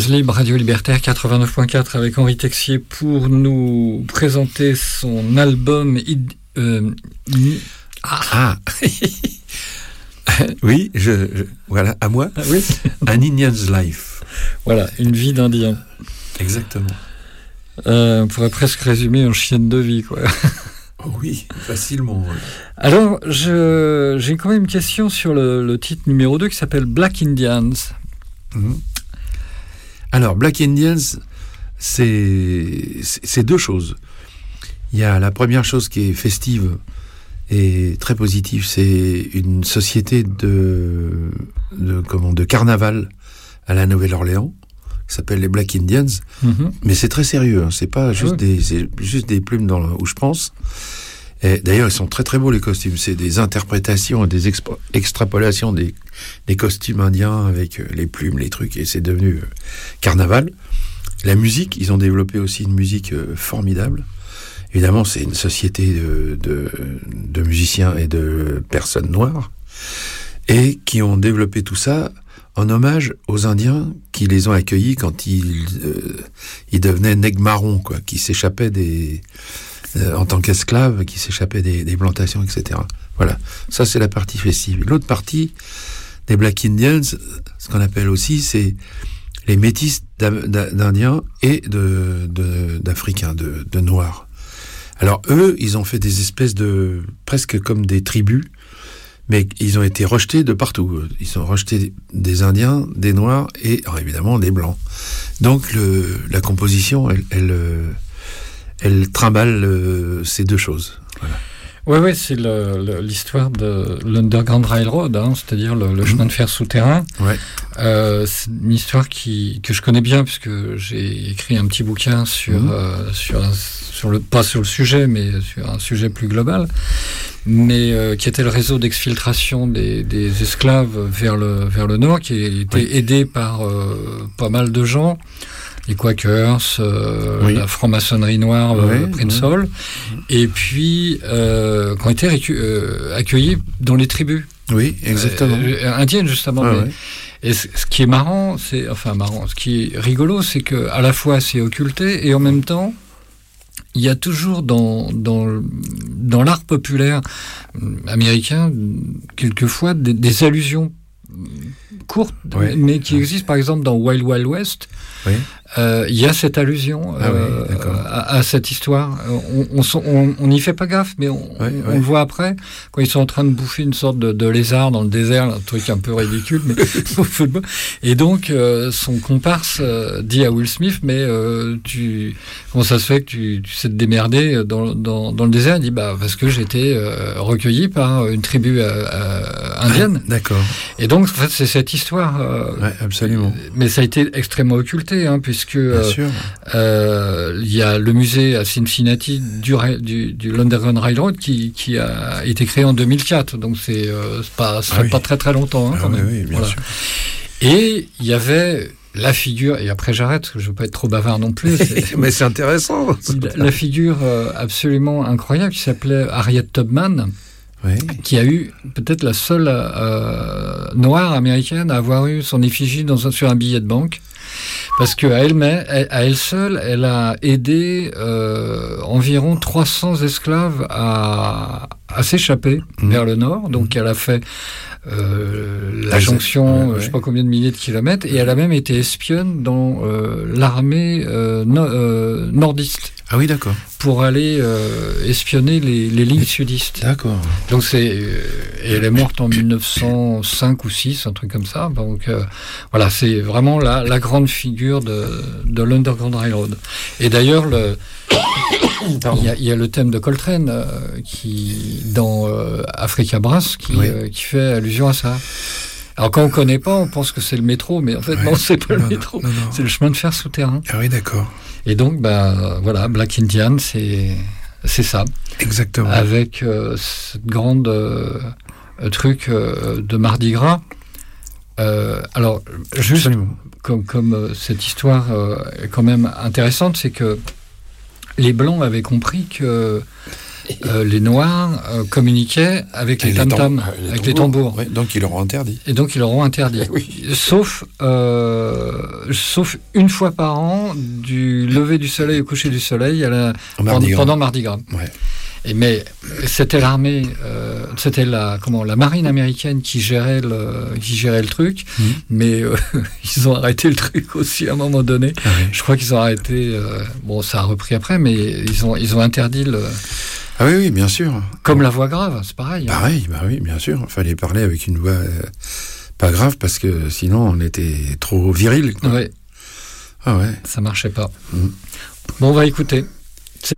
Libre, Radio Libertaire quatre-vingt-neuf point quatre avec Henri Texier pour nous présenter son album. Euh, ah, ah. Oui, je, je, voilà, à moi. Ah, oui. An Indian's Life. Voilà, une vie d'Indien. Exactement. Euh, on pourrait presque résumer en chienne de vie, quoi. Oh oui, facilement. Ouais. Alors, je, j'ai quand même une question sur le, le titre numéro deux qui s'appelle Black Indians. Mmh. Alors, Black Indians, c'est, c'est, c'est deux choses. Il y a la première chose qui est festive et très positive, c'est une société de, de, comment, de carnaval à la Nouvelle-Orléans, qui s'appelle les Black Indians, mm-hmm. mais c'est très sérieux, hein. C'est pas juste, oui. des, c'est juste des plumes dans le, où je pense. Et d'ailleurs, ils sont très très beaux les costumes, c'est des interprétations, des expo, extrapolations des, des costumes indiens avec les plumes, les trucs, et c'est devenu euh, carnaval. La musique, ils ont développé aussi une musique euh, formidable. Évidemment, c'est une société de, de, de musiciens et de personnes noires, et qui ont développé tout ça en hommage aux Indiens qui les ont accueillis quand ils, euh, ils devenaient nègres marrons, quoi, qui s'échappaient des, euh, en tant qu'esclaves, qui s'échappaient des, des plantations, et cetera. Voilà, ça c'est la partie festive. L'autre partie des Black Indians, ce qu'on appelle aussi, c'est les métis d'Indiens et de, de, d'Africains, de, de Noirs. Alors eux, ils ont fait des espèces de, presque comme des tribus, mais ils ont été rejetés de partout. Ils ont rejeté des Indiens, des Noirs et alors, évidemment des Blancs. Donc le, la composition, elle, elle, elle trimballe euh, ces deux choses. Voilà. Oui, oui, c'est le, le, l'histoire de l'Underground Railroad, hein, c'est-à-dire le, le chemin de fer souterrain. Ouais. Euh, c'est une histoire qui, que je connais bien puisque j'ai écrit un petit bouquin sur, mmh. euh, sur, un, sur le, pas sur le sujet, mais sur un sujet plus global, mais euh, qui était le réseau d'exfiltration des, des esclaves vers le, vers le nord, qui a été oui. aidé par euh, pas mal de gens. Les Quakers, euh, oui. la franc-maçonnerie noire, oui, euh, Prince Hall, oui. et puis euh, qui ont été récu- euh, accueillis dans les tribus. Oui, exactement. Euh, indiennes, justement. Ah, mais, ouais. Et c- ce qui est marrant, c'est, enfin marrant, ce qui est rigolo, c'est que à la fois c'est occulté et en même temps, il y a toujours dans, dans, dans l'art populaire américain, quelquefois, des, des allusions courtes, oui. mais qui existent par exemple dans Wild Wild West. Oui. Euh, il y a cette allusion ah euh, oui, à, à cette histoire. On on, on n'y fait pas gaffe, mais on, oui, on, oui. on le voit après, quand ils sont en train de bouffer une sorte de, de lézard dans le désert, un truc un peu ridicule. Mais et donc, euh, son comparse euh, dit à Will Smith, mais euh, tu, comment ça se fait que tu, tu sais te démerder dans, dans, dans le désert? Il dit, bah, parce que j'ai été euh, recueilli par une tribu euh, euh, indienne. Ah, d'accord. Et donc, en fait, c'est cette histoire. Euh, ouais, absolument. Mais ça a été extrêmement occulté, hein, puisque puisque il euh, y a le musée à Cincinnati du, du, du Underground Railroad qui, qui a été créé en deux mille quatre, donc c'est, euh, c'est pas, ça ah fait oui. pas très très longtemps, hein, ah quand oui, même. Oui, bien voilà. sûr. Et il y avait la figure, et après j'arrête parce que je veux pas être trop bavard non plus. C'est, mais c'est intéressant. La, la figure euh, absolument incroyable qui s'appelait Harriet Tubman. Oui. Qui a eu peut-être la seule euh, noire américaine à avoir eu son effigie dans un, sur un billet de banque. Parce qu'à elle, à elle seule, elle a aidé euh, environ trois cents esclaves à, à s'échapper mmh. vers le nord. Donc mmh. elle a fait euh, la ah, jonction, ouais, ouais. je ne sais pas combien de milliers de kilomètres, et elle a même été espionne dans euh, l'armée euh, no, euh, nordiste. Ah oui, d'accord. Pour aller euh, espionner les, les lignes sudistes. D'accord. Donc c'est, euh, et elle est morte en mille neuf cent cinq ou six, un truc comme ça. Donc euh, voilà, c'est vraiment la, la grande figure de, de l'Underground Railroad. Et d'ailleurs, le, il, y a, il y a le thème de Coltrane euh, qui, dans euh, Africa Brass qui, oui. euh, qui fait allusion à ça. Alors quand on ne connaît pas, on pense que c'est le métro, mais en fait ouais. non, c'est pas non, le métro, non, non. c'est le chemin de fer souterrain. Ah oui, d'accord. Et donc, bah, voilà, Black Indian, c'est, c'est ça. Exactement. Avec euh, cette grande euh, truc euh, de Mardi Gras. Euh, alors, juste Absolument. comme, comme euh, cette histoire euh, est quand même intéressante, c'est que les Blancs avaient compris que euh, les Noirs euh, communiquaient avec les tam-tams, euh, avec les tambours. Ouais, donc ils leur ont interdit. Et donc ils leur ont interdit. Oui. Sauf, euh, sauf une fois par an, du lever du soleil au coucher du soleil à la, Mardi pendant, pendant Mardi Gras. Ouais. Et mais c'était l'armée, euh, c'était la comment la marine américaine qui gérait le qui gérait le truc, mmh. mais euh, ils ont arrêté le truc aussi à un moment donné. Ah oui. Je crois qu'ils ont arrêté. Euh, bon, ça a repris après, mais ils ont ils ont interdit le. Ah oui, oui, bien sûr. Comme la voix grave, c'est pareil. Pareil, hein. Bah oui, bien sûr. Il fallait parler avec une voix euh, pas grave parce que sinon on était trop viril. Quoi. Ouais. Ah ouais. Ça marchait pas. Mmh. Bon, on va écouter. C'est...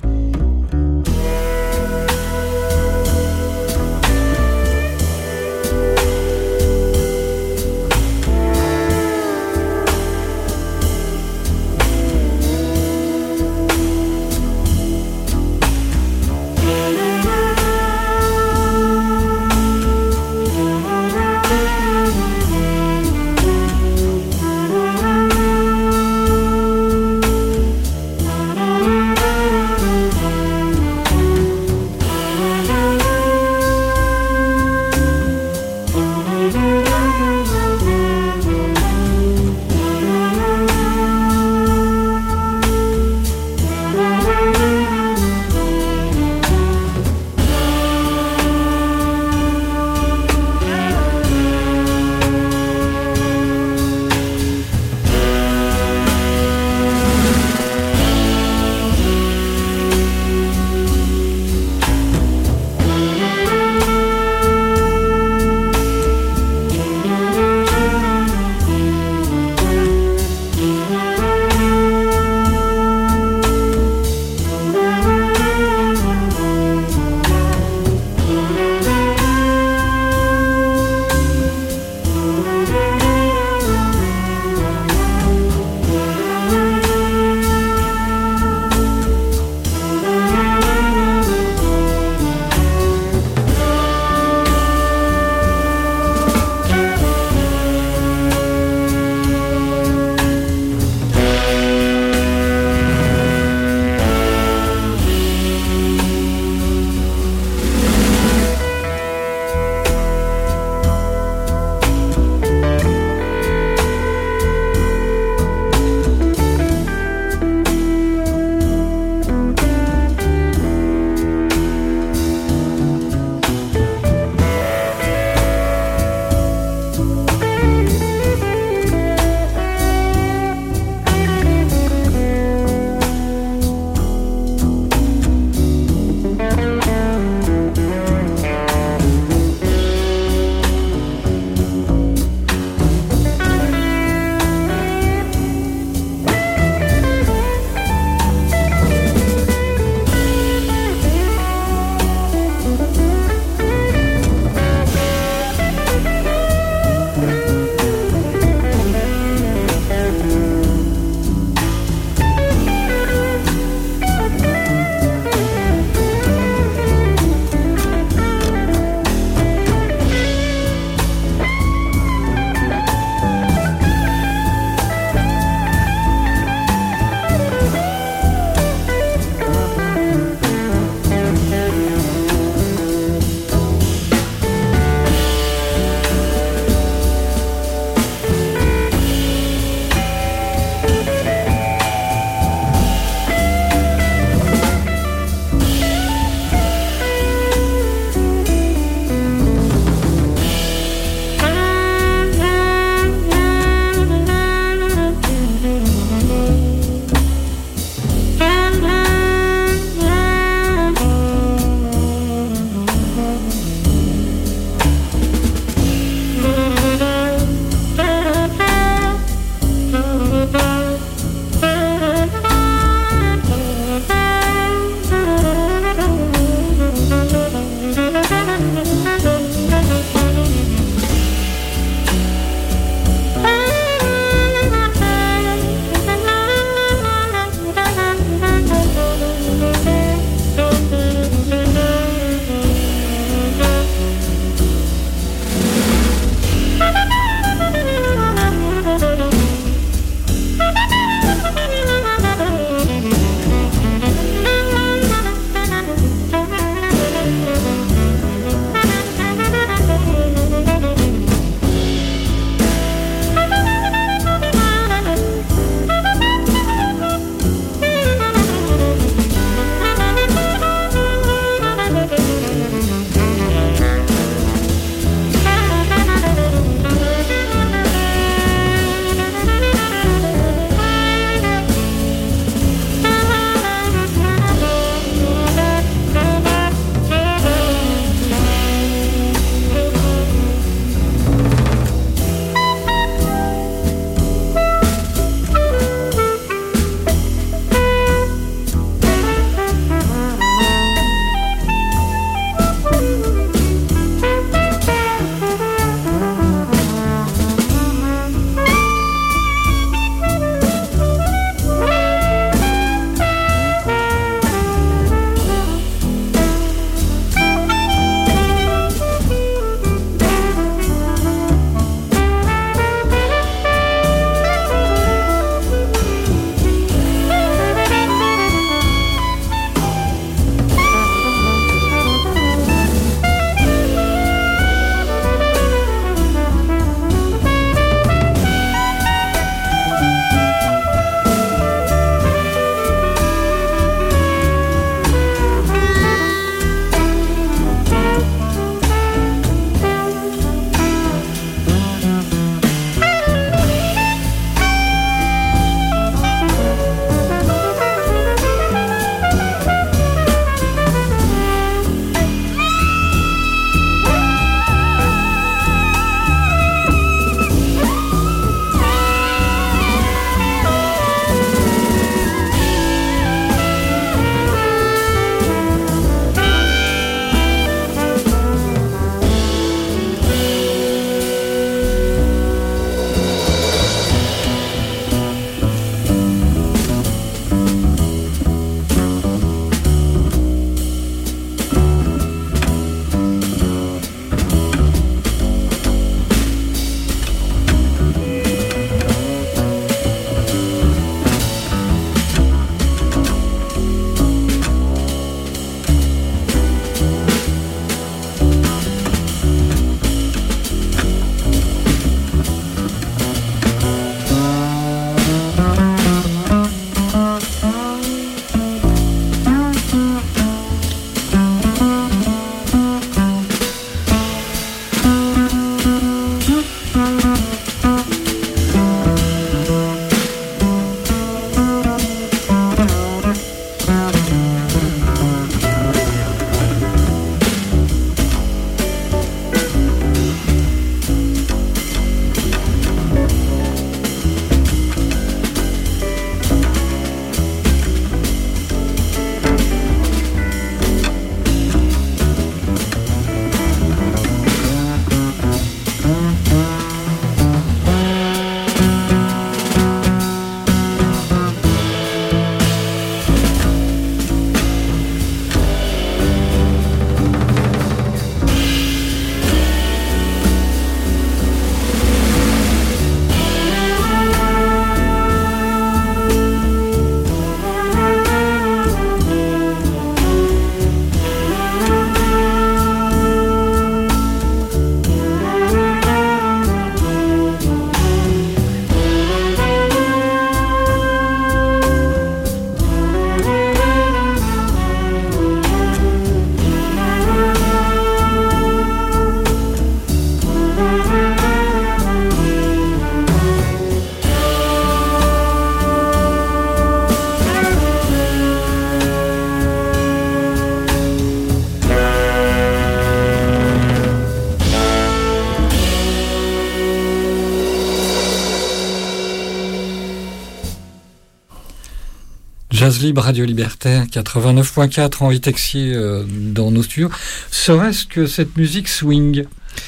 Jazz Libre, Radio Libertaire, quatre-vingt-neuf point quatre, Henri Texier euh, dans nos studios. Serait-ce que cette musique swing ?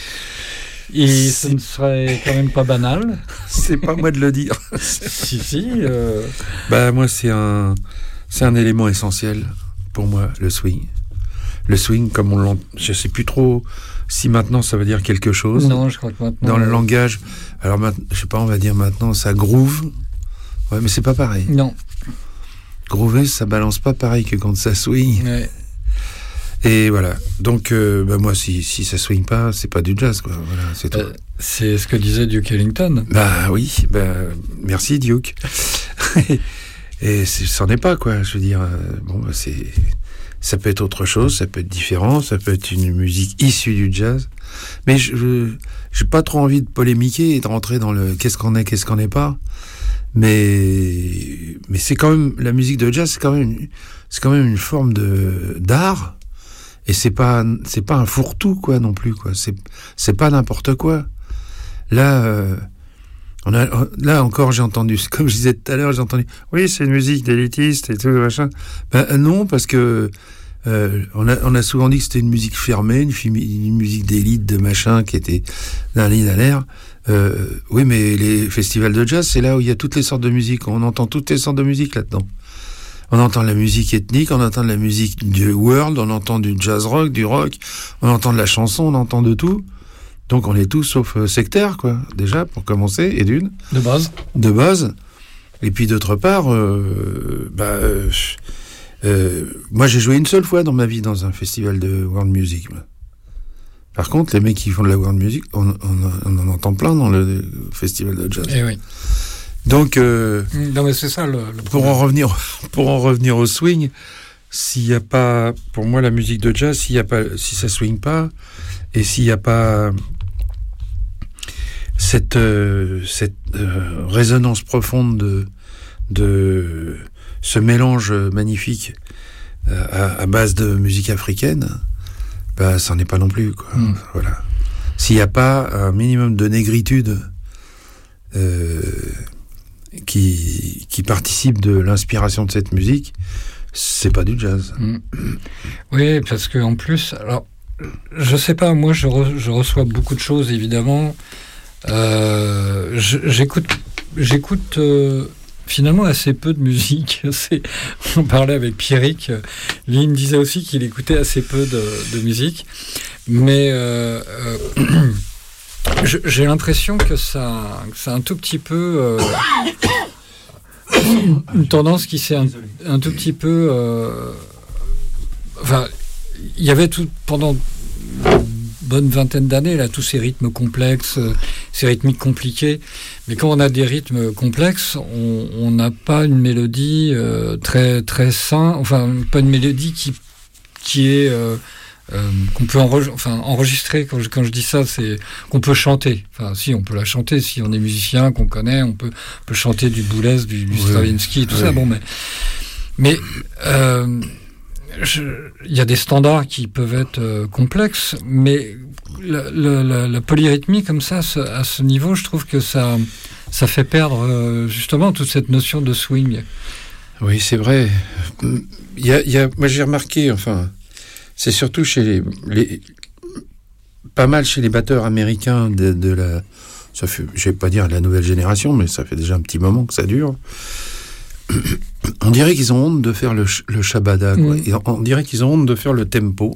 Et c'est... ce ne serait quand même pas banal. C'est pas moi de le dire. si, si. Euh... Bah, moi, c'est un, c'est un élément essentiel pour moi, le swing. Le swing, comme on l'entend, je sais plus trop si maintenant ça veut dire quelque chose. Non, je crois que maintenant. Dans le langage, alors maintenant, je sais pas, on va dire maintenant ça groove. Ouais, mais c'est pas pareil. Non. Groover, ça balance pas pareil que quand ça swing. Ouais. Et voilà. Donc, euh, bah moi, si, si ça swing pas, c'est pas du jazz, quoi. Voilà, c'est tout. Euh, c'est ce que disait Duke Ellington. Bah oui, bah, merci Duke. Et c'en est pas, quoi. Je veux dire, euh, bon, bah, c'est, ça peut être autre chose, ça peut être différent, ça peut être une musique issue du jazz. Mais je, je j'ai pas trop envie de polémiquer et de rentrer dans le qu'est-ce qu'on est, qu'est-ce qu'on n'est pas. Mais, mais c'est quand même, la musique de jazz, c'est quand même une, c'est quand même une forme de, d'art. Et c'est pas, c'est pas un fourre-tout, quoi, non plus, quoi. C'est, c'est pas n'importe quoi. Là, euh, on a, là encore, j'ai entendu, comme je disais tout à l'heure, j'ai entendu, oui, c'est une musique d'élitiste et tout, machin. Ben, non, parce que, euh, on a, on a souvent dit que c'était une musique fermée, une, une musique d'élite, de machin, qui était d'un lit à l'air. Euh, oui, mais les festivals de jazz, c'est là où il y a toutes les sortes de musique. On entend toutes les sortes de musique là-dedans. On entend de la musique ethnique, on entend de la musique du world, on entend du jazz rock, du rock, on entend de la chanson, on entend de tout. Donc on est tous sauf euh, sectaires, quoi, déjà, pour commencer, et d'une. De base. De base. Et puis d'autre part, euh, bah, euh, euh, moi j'ai joué une seule fois dans ma vie dans un festival de world music. Par contre, les mecs qui font de la world music, on, on, on en entend plein dans le festival de jazz. Eh oui. Donc, euh, non mais c'est ça le, le pour en revenir, pour en revenir au swing, s'il y a pas, pour moi la musique de jazz, s'il y a pas, si ça swing pas, et s'il y a pas cette euh, cette euh, résonance profonde de de ce mélange magnifique euh, à, à base de musique africaine, bah ça n'en est pas non plus, quoi. Mm. Voilà. S'il n'y a pas un minimum de négritude euh, qui, qui participe de l'inspiration de cette musique, c'est pas du jazz. Mmh. Oui, parce que en plus, alors, je sais pas, moi je, re, je reçois beaucoup de choses, évidemment. Euh, je, j'écoute, j'écoute euh, finalement assez peu de musique. C'est, on parlait avec Pierrick, lui il me disait aussi qu'il écoutait assez peu de, de musique, mais euh, euh, Je, j'ai l'impression que ça, que c'est un tout petit peu euh, une tendance qui s'est un, un tout petit peu. Euh, enfin, il y avait tout pendant une bonne vingtaine d'années là tous ces rythmes complexes, ces rythmiques compliquées. Mais quand on a des rythmes complexes, on n'a pas une mélodie euh, très très simple. Enfin, pas une mélodie qui qui est euh, Euh, qu'on peut enre- enfin, enregistrer. Quand je, quand je dis ça, c'est qu'on peut chanter. Enfin, si, on peut la chanter. Si on est musicien, qu'on connaît, on peut, on peut chanter du Boulez, du, du Stravinsky, tout oui. ça. Bon, mais mais euh, il y a des standards qui peuvent être euh, complexes, mais la, la, la, la polyrythmie comme ça, ce, à ce niveau, je trouve que ça, ça fait perdre euh, justement toute cette notion de swing. Oui, c'est vrai. Il y a, il y a, moi, j'ai remarqué, enfin. C'est surtout chez les, les, pas mal chez les batteurs américains de, de la, ça fait, je vais pas dire la nouvelle génération, mais ça fait déjà un petit moment que ça dure. On dirait qu'ils ont honte de faire le, le shabada, quoi. Mmh. Et on, on dirait qu'ils ont honte de faire le tempo.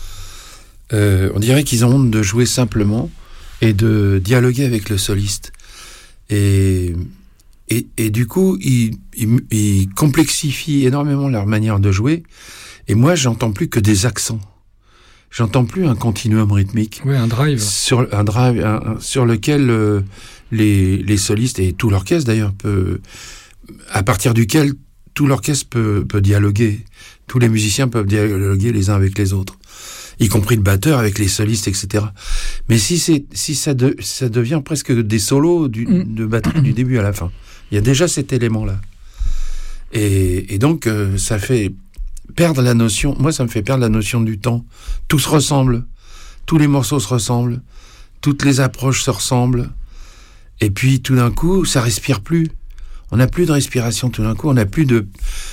Euh, on dirait qu'ils ont honte de jouer simplement et de dialoguer avec le soliste. Et, et, et du coup, ils, ils, ils complexifient énormément leur manière de jouer. Et moi, j'entends plus que des accents. J'entends plus un continuum rythmique. Oui, un drive. Sur un drive, un, un, sur lequel euh, les, les solistes et tout l'orchestre d'ailleurs peut, à partir duquel tout l'orchestre peut, peut dialoguer. Tous les musiciens peuvent dialoguer les uns avec les autres, y compris le batteur avec les solistes, et cetera. Mais si c'est, si ça, de, ça devient presque des solos du, mm. de batterie du début à la fin. Il y a déjà cet élément-là. Et, et donc, euh, ça fait perdre la notion, moi ça me fait perdre la notion du temps. Tout se ressemble, tous les morceaux se ressemblent, toutes les approches se ressemblent, et puis tout d'un coup ça respire plus. On n'a plus de respiration tout d'un coup, on n'a plus de,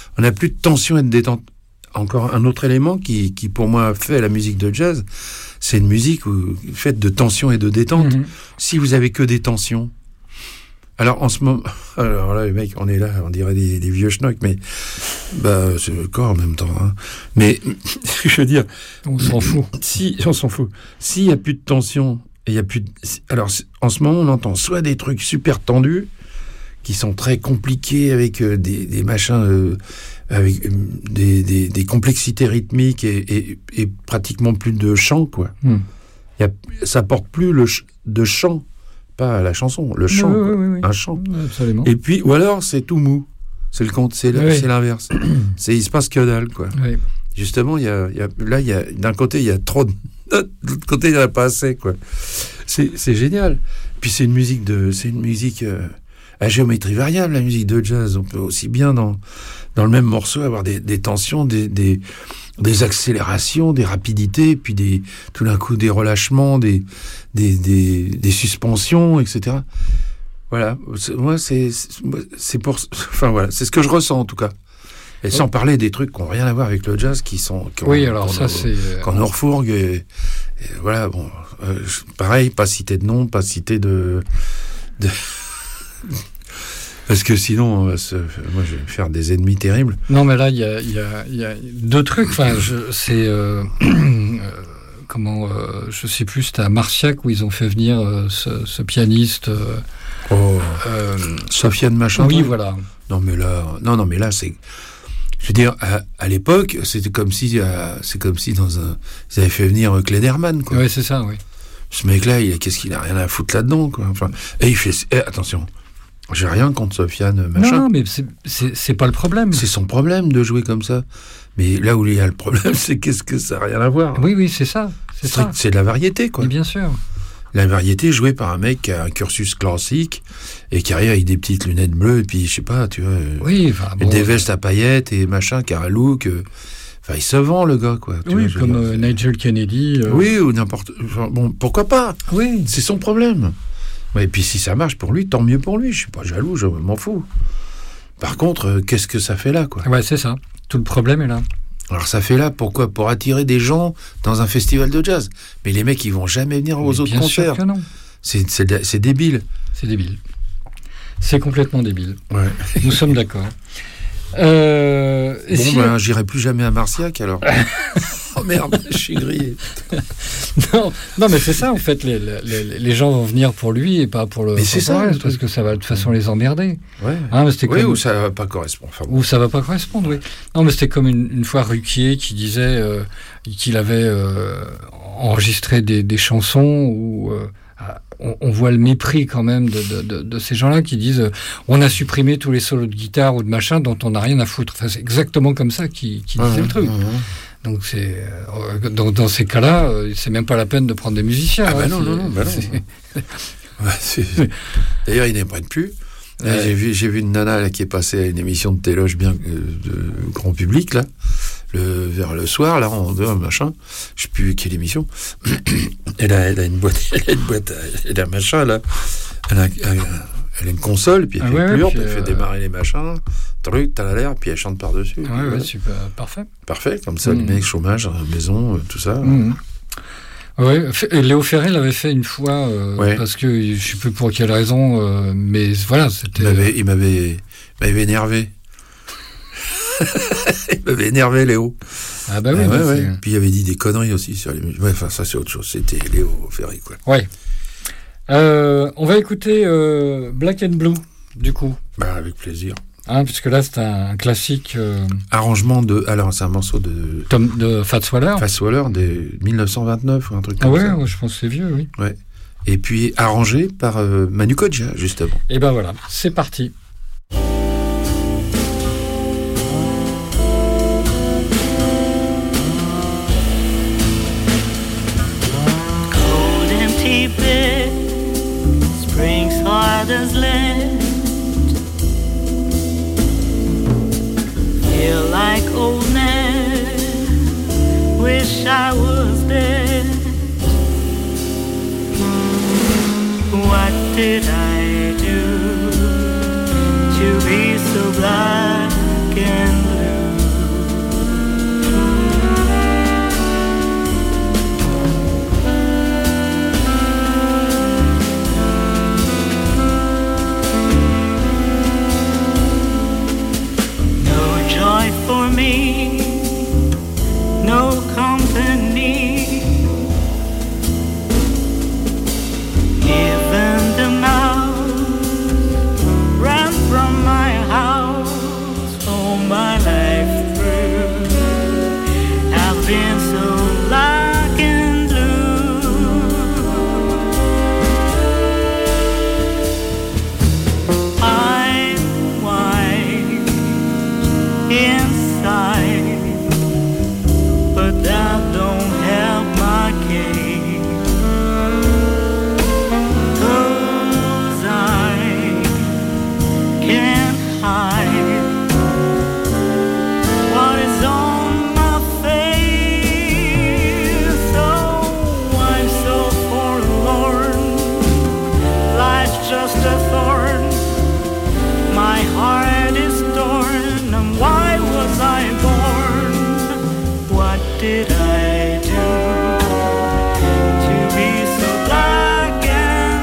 on n'a plus de tension et de détente. Encore un autre élément qui, qui pour moi fait la musique de jazz, c'est une musique où, faite de tension et de détente. Mm-hmm. Si vous avez que des tensions, alors en ce moment, alors là les mecs, on est là, on dirait des, des vieux schnocks, mais bah c'est le corps en même temps. Hein. Mais je veux dire, on s'en fout. Si on s'en fout, s'il y a plus de tension, et il y a plus de, alors en ce moment on entend soit des trucs super tendus qui sont très compliqués avec euh, des, des machins, euh, avec euh, des, des, des complexités rythmiques et, et, et pratiquement plus de chant, quoi. Mm. Y a, ça porte plus le ch- de chant, pas la chanson, le chant, oui, oui, oui. un chant. Absolument. Et puis, ou alors c'est tout mou. C'est le compte, c'est, oui. c'est l'inverse. c'est, il se passe que dalle, quoi. Oui. Justement, il y a, y a, là, il y a, d'un côté, il y a trop de, de l'autre côté, il n'y en a pas assez, quoi. C'est, c'est génial. Puis c'est une musique de, c'est une musique euh, à géométrie variable, la musique de jazz. On peut aussi bien dans, dans le même morceau avoir des, des tensions, des, des, des accélérations, des rapidités, puis des, tout d'un coup des relâchements, des, des, des, des suspensions, et cetera. Voilà. C'est, moi, c'est, c'est pour, enfin voilà, c'est ce que je ressens en tout cas. Et oui. Sans parler des trucs qui n'ont rien à voir avec le jazz, qui sont... Qui oui, ont, alors ça, ont, c'est... Qu'on nous refourgue, et, et voilà, bon... Euh, pareil, pas citer de nom, pas citer de... de... Parce que sinon, on va se, moi, je vais me faire des ennemis terribles. Non, mais là, il y a, y, a, y a deux trucs. Enfin, je, c'est... Euh, euh, comment... Euh, je sais plus, c'était à Marciac où ils ont fait venir euh, ce, ce pianiste... Euh, oh, euh, Sofiane Machin. Oui, voilà. Non, mais là... Non, non, mais là, c'est... Je veux dire, à, à l'époque, c'était comme si, euh, c'est comme si dans un, ils avaient fait venir Klederman, quoi. Oui, c'est ça, oui. Ce mec-là, il, qu'est-ce qu'il a rien à foutre là-dedans, quoi. Enfin, et il fait, eh, attention, j'ai rien contre Sofiane Machin. Non, mais c'est, c'est, c'est pas le problème. C'est son problème de jouer comme ça. Mais là où il y a le problème, c'est qu'est-ce que ça a rien à voir. Oui, oui, c'est ça. C'est, c'est, ça. c'est de la variété, quoi. Mais bien sûr. La variété jouée par un mec qui a un cursus classique et qui arrive avec des petites lunettes bleues et puis je sais pas, tu vois, oui, enfin, bon, des vestes à paillettes et machin, qui a un look. Euh, enfin, il se vend le gars, quoi. Tu oui, vois, comme euh, Nigel Kennedy. Euh... Oui, ou n'importe. Enfin, bon, pourquoi pas. Oui, c'est son problème. Ouais, et puis si ça marche pour lui, tant mieux pour lui. Je suis pas jaloux, je m'en fous. Par contre, euh, qu'est-ce que ça fait là, quoi. Ouais, c'est ça. Tout le problème est là. Alors ça fait là, pourquoi ? Pour attirer des gens dans un festival de jazz. Mais les mecs, ils vont jamais venir aux Mais autres bien concerts. Sûr que non. C'est, c'est, c'est débile. C'est débile. C'est complètement débile. Ouais. Nous sommes d'accord. Euh, bon, si ben, euh... j'irai plus jamais à Marciac, alors. Oh merde, je suis grillé. non, non, mais c'est ça, en fait. Les, les, les gens vont venir pour lui et pas pour le. Mais c'est ça, reste, parce que ça va de toute façon les emmerder. Ouais. Hein, mais c'était oui, comme... ou ça va pas correspondre. Enfin, bon. Ou ça va pas correspondre, oui. Non, mais c'était comme une, une fois Ruquier qui disait euh, qu'il avait euh, enregistré des, des chansons où. Euh, On, on voit le mépris quand même de, de, de, de ces gens-là qui disent euh, on a supprimé tous les solos de guitare ou de machin dont on n'a rien à foutre. Enfin, c'est exactement comme ça qu'ils qui disaient mmh, le truc. Mmh. Donc c'est euh, dans, dans ces cas-là, euh, c'est même pas la peine de prendre des musiciens. Ah bah hein, non, non, non, bah non. ouais, c'est... D'ailleurs, ils n'en prennent plus. Ouais. J'ai vu, j'ai vu une nana là, qui est passée à une émission de téloge bien euh, de grand public là, le, vers le soir là, en dehors machin. Je sais plus quelle émission. elle a, elle a une boîte, elle a une boîte, elle a un machin là. Elle a, elle a, elle a une console, puis elle ah fait ouais, plus haut, puis elle euh... fait démarrer les machins, truc, t'as l'air, puis elle chante par dessus. Ouais, ouais, ouais, super, parfait. Parfait, comme ça, mmh. les mecs chômage, à la maison, euh, tout ça. Mmh. Oui, Léo Ferré l'avait fait une fois, euh, ouais. parce que je ne sais plus pour quelle raison, euh, mais voilà, c'était... Il m'avait, il m'avait, il m'avait énervé. il m'avait énervé, Léo. Ah bah oui. Ah, ouais, ouais. Puis il avait dit des conneries aussi sur les... Ouais, enfin, ça c'est autre chose, c'était Léo Ferré, quoi. Ouais. Euh, on va écouter euh, Black and Blue, du coup. Bah, avec plaisir. Hein, puisque là, c'est un classique... Euh... Arrangement de... Alors, c'est un morceau de... Tom, de Fats Waller. Fats Waller, de dix-neuf cent vingt-neuf, ou un truc comme ah ouais, ça. Ouais, je pense que c'est vieux, oui. Ouais. Et puis, arrangé par euh, Manu Kodja, justement. Et ben voilà, c'est parti. Cold empty bed, spring's hard as lead. Feel like old man, wish I was dead. What did I do to be so black and blue? my life through have been so black and blue. I'm wise inside, but that don't help my case. 'Cause I can't hide what is on my face. Oh, I'm so forlorn, life's just a thorn, my heart is torn, and why was I born? What did I do to be so black and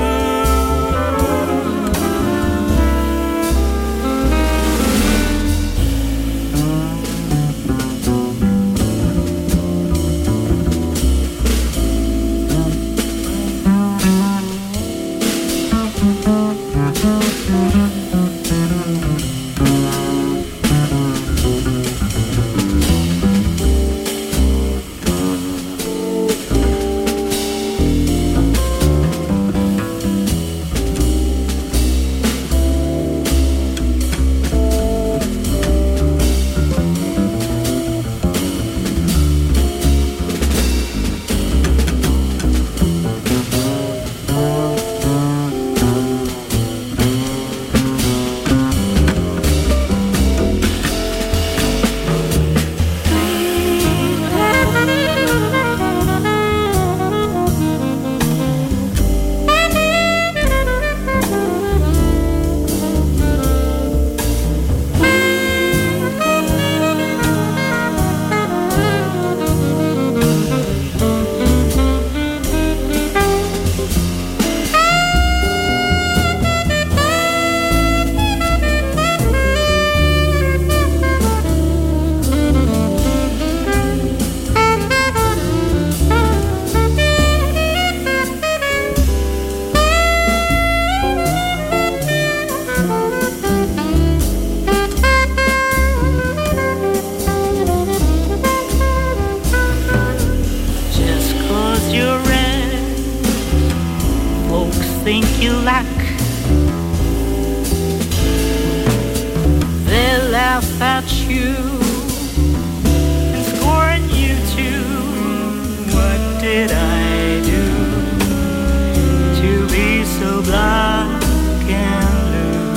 just 'cause you're red, folks think you lack. They laugh at you and scorn you too. What did I do to be so black and blue?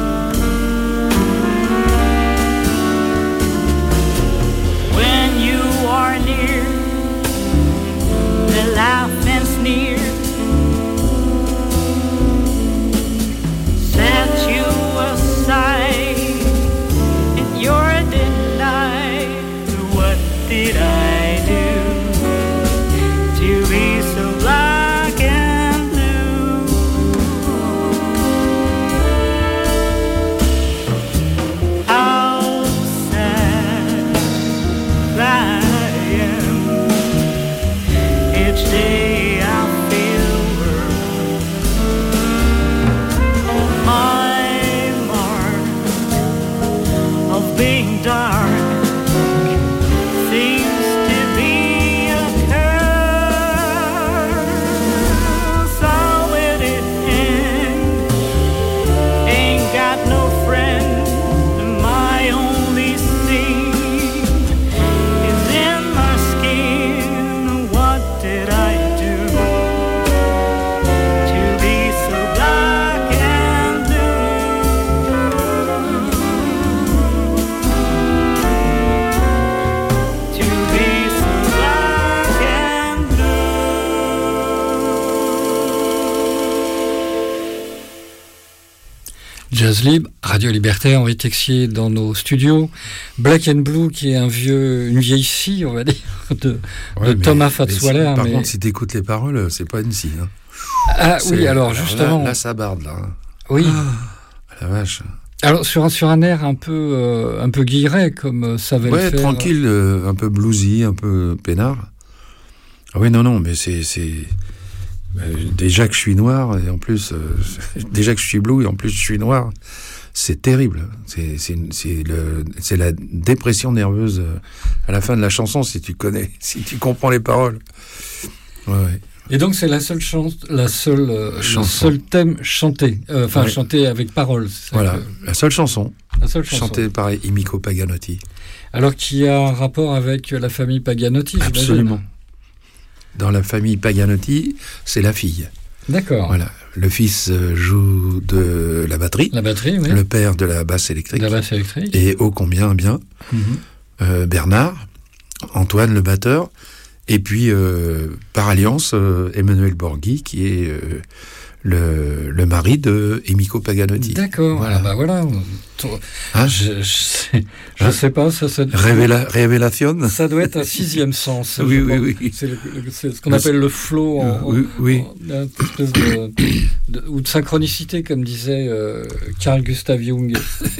When you are near, they laugh and sneer, set you aside, and you're denied. What did I do to be so black and blue? How sad I am. Each day I feel worse. My mark of being dark seems to be a curse. How will it end? Ain't got no friend. My only seed is in my skin. What did I do to be so black and blue? To be so black and blue. Jazz Libre, Radio Libertaire, Henri Texier dans nos studios. Black and Blue, qui est un vieux, une vieille scie, on va dire, de, Ouais, de mais- Thomas mais Fatzwaller. si- Par mais- contre, si t'écoutes les paroles, c'est pas une scie. Hein. Ah C'est- oui, alors justement, Là, là, ça barde, là. hein. oui. Ah, la vache. Alors sur un, sur un air un peu, euh, un peu guilleret, comme euh, savait le Ouais, faire. tranquille, euh, un peu bluesy, un peu peinard. Ah oui, non, non, mais c'est... c'est... euh, déjà que je suis noir, et en plus... euh, déjà que je suis bleu, et en plus je suis noir, c'est terrible. C'est, c'est, c'est, le, c'est la dépression nerveuse à la fin de la chanson, si tu connais, si tu comprends les paroles. Ouais, ouais. Et donc c'est la seule chance, la seule, euh, le seul thème chanté, euh, enfin ouais. chanté avec paroles. Voilà, que... la seule chanson. La seule chanson. Chantée par Emiko Paganotti. Alors qui a un rapport avec la famille Paganotti. Absolument. Dans la famille Paganotti, c'est la fille. D'accord. Voilà. Le fils joue de la batterie. La batterie, oui. Le père de la basse électrique. De la basse électrique. Et ô combien bien. Mm-hmm. Euh, Bernard, Antoine le batteur, et puis euh, par alliance euh, Emmanuel Borghi qui est euh, le, le mari de Emiko Paganotti. D'accord. Voilà. Ah bah voilà. Hein je, je, sais, je hein sais pas. Ça, ça Révéla, révélation. Ça doit être un sixième sens. Oui, oui, oui. C'est, le, le, c'est ce qu'on appelle le flow, en, oui, oui. En, en, une espèce de, de, ou de synchronicité, comme disait euh, Carl Gustav Jung.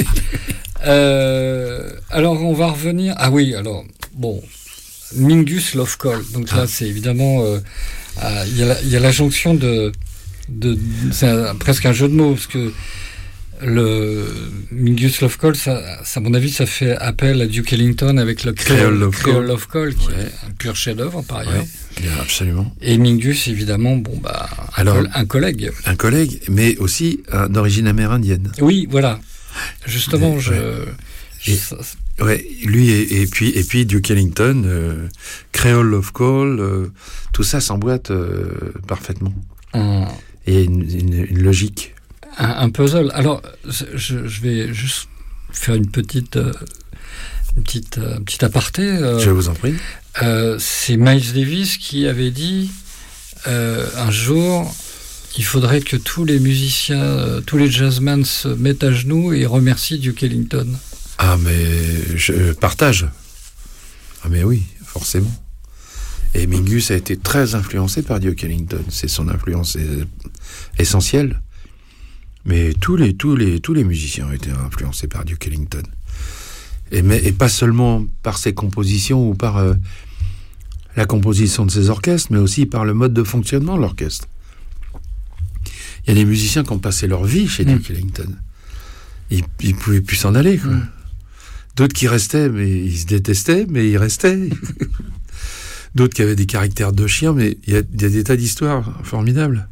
euh, alors, on va revenir. Ah oui, alors bon. Mingus Love Call. Donc là, ah. c'est évidemment il euh, y, y a la jonction de, de, de c'est un, presque un jeu de mots parce que le Mingus Love Call, ça, ça, à mon avis, ça fait appel à Duke Ellington avec le Creole Love, Creole Love Call, qui ouais. est un pur chef-d'œuvre par ailleurs. Ouais, absolument. Et Mingus, évidemment, bon bah, alors un, un collègue. Un collègue, mais aussi euh, d'origine amérindienne. Oui, voilà. Justement, mais, je. Ouais. Et, ça, ouais, lui et, et puis et puis Duke Ellington, euh, Creole Love Call, euh, tout ça s'emboîte euh, parfaitement. Hum. Et une, une, une logique. Un, un puzzle. Alors, je, je vais juste faire une petite, euh, une petite, euh, petite aparté. Euh, je vous en prie. Euh, c'est Miles Davis qui avait dit euh, un jour. Il faudrait que tous les musiciens, euh, tous les jazzmen se mettent à genoux et remercient Duke Ellington. Ah, mais je partage. Ah, mais oui, forcément. Et Mingus a été très influencé par Duke Ellington. C'est son influence essentielle. Mais tous les, tous les, tous les musiciens ont été influencés par Duke Ellington. Et, mais, et pas seulement par ses compositions ou par euh, la composition de ses orchestres, mais aussi par le mode de fonctionnement de l'orchestre. Il y a des musiciens qui ont passé leur vie chez mmh. Duke Ellington. Ils ne pouvaient plus s'en aller, quoi. Mmh. D'autres qui restaient, mais ils se détestaient, mais ils restaient. D'autres qui avaient des caractères de chiens, mais il y a, y a des tas d'histoires formidables.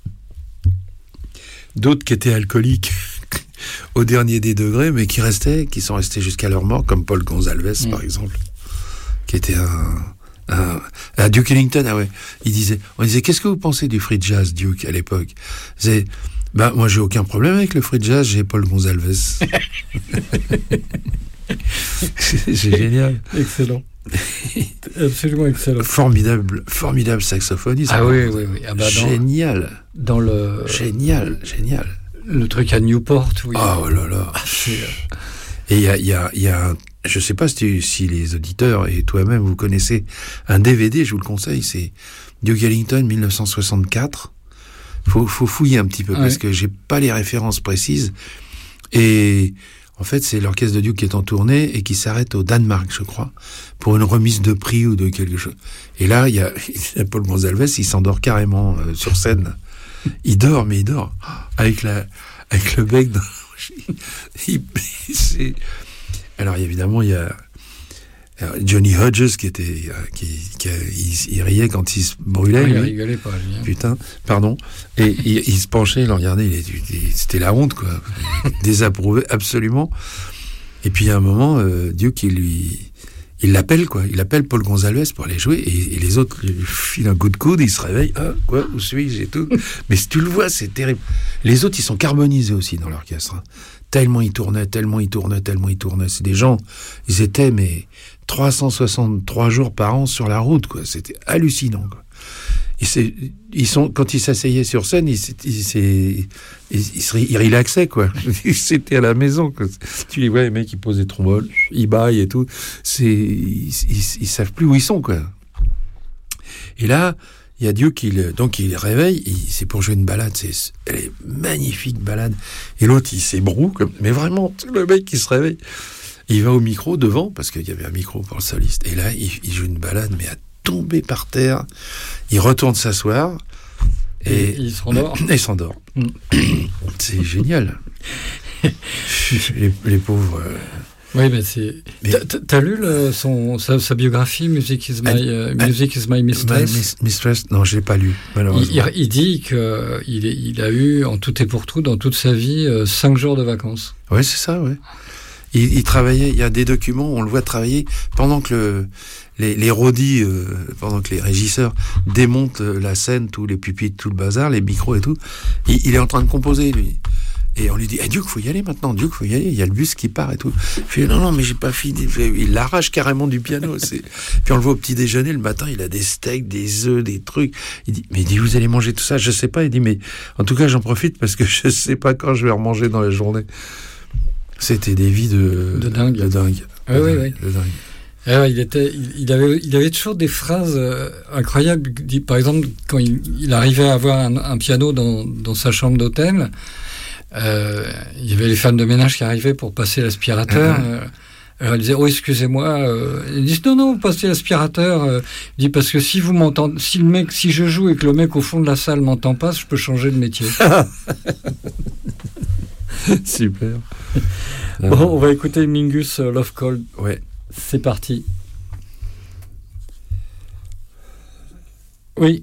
D'autres qui étaient alcooliques au dernier des degrés, mais qui restaient, qui sont restés jusqu'à leur mort, comme Paul Gonsalves, mmh. par exemple, qui était un... un à Duke Ellington, ah ouais, il disait, on disait, qu'est-ce que vous pensez du free jazz, Duke, à l'époque? C'est, ben, moi, j'ai aucun problème avec le free jazz, j'ai Paul Gonsalves. c'est, c'est génial. Excellent. Absolument excellent. Formidable, formidable saxophoniste. Ah oui, oui, oui. Ah bah dans, génial. Dans le... Génial, génial. Le truc à Newport, oui. Oh là là. Ah, c'est... Et il y a, y a, y a un, je ne sais pas si, si les auditeurs et toi-même vous connaissez un D V D, je vous le conseille, c'est Duke Ellington dix-neuf cent soixante-quatre. Faut, faut fouiller un petit peu, ouais. parce que j'ai pas les références précises. Et en fait, c'est l'orchestre de Duke qui est en tournée et qui s'arrête au Danemark, je crois, pour une remise de prix ou de quelque chose. Et là, il y a, y a Paul Gonsalves, il s'endort carrément euh, sur scène. Il dort, mais il dort avec la, avec le bec dans... il, c'est... Alors évidemment, il y a Johnny Hodges qui était, qui, qui il, il riait quand il se brûlait. Oui, lui. il rigolait pas, lui. Putain, pardon. Et il, il se penchait, il le regardait, il, il, c'était la honte, quoi. Désapprouvé absolument. Et puis à un moment, euh, Duke, il lui, il l'appelle, quoi. Il appelle Paul Gonsalves pour aller jouer, et, et les autres lui filent un coup de coude, il se réveille. Ah, quoi, où suis-je et tout. Mais si tu le vois, c'est terrible. Les autres, ils sont carbonisés aussi dans l'orchestre. Hein. Tellement ils tournaient, tellement ils tournaient, tellement ils tournaient. C'est des gens, ils étaient, mais trois cent soixante-trois jours par an sur la route, quoi. C'était hallucinant, quoi. Et c'est, ils sont, quand ils s'asseyaient sur scène, ils, ils, ils, ils, ils, ils relaxaient, quoi. C'était à la maison, quoi. Tu les vois, les mecs, ils posent des trombones, ils baillent et tout. C'est, ils, ils, ils savent plus où ils sont, quoi. Et là, il y a Duke qui le, donc il réveille, il, c'est pour jouer une balade, c'est, elle est magnifique balade. Et l'autre, il s'ébroue, comme, mais vraiment, le mec qui se réveille, il va au micro devant, parce qu'il y avait un micro pour le soliste. Et là, il, il joue une balade, mais à tomber par terre. Il retourne s'asseoir, et, et il s'endort. Et il s'endort. Mm. C'est génial. les, les pauvres. Euh... Oui, mais c'est. Mais... T'as, t'as lu le, son, sa, sa biographie, Music is my, uh, Music is my Mistress? My Mistress, non, je l'ai pas lu, malheureusement. Il, il, il dit qu'il il a eu, en tout et pour tout, dans toute sa vie, euh, cinq jours de vacances. Oui, c'est ça, oui. Il, il travaillait, il y a des documents où on le voit travailler pendant que le, les, les rodis, euh, pendant que les régisseurs démontent la scène, tous les pupitres, tout le bazar, les micros et tout. Il, il est en train de composer, lui. Et on lui dit, eh, Duke, faut y aller maintenant, Duke, faut y aller, il y a le bus qui part et tout. Il fait, non, non, mais j'ai pas fini. Il l'arrache carrément du piano. C'est... Puis on le voit au petit déjeuner, le matin, il a des steaks, des œufs, des trucs. Il dit, mais il dit, vous allez manger tout ça? Je sais pas. Il dit, mais en tout cas, j'en profite parce que je sais pas quand je vais remanger dans la journée. C'était des vies de, de dingue. De dingue. Oui, de oui, dingue. oui. De dingue. Alors, il, était, il, il, avait, il avait toujours des phrases euh, incroyables. Par exemple, quand il, il arrivait à avoir un, un piano dans, dans sa chambre d'hôtel, Euh, il y avait les femmes de ménage qui arrivaient pour passer l'aspirateur. Euh, alors elle disait, oh, excusez-moi. Euh, ils disent, non, non, vous passez l'aspirateur. Euh, il dit, parce que si vous m'entendez, si le mec, si je joue et que le mec au fond de la salle m'entend pas, je peux changer de métier. Super. Bon, on va écouter Mingus uh, Love Call. Ouais. C'est parti. Oui.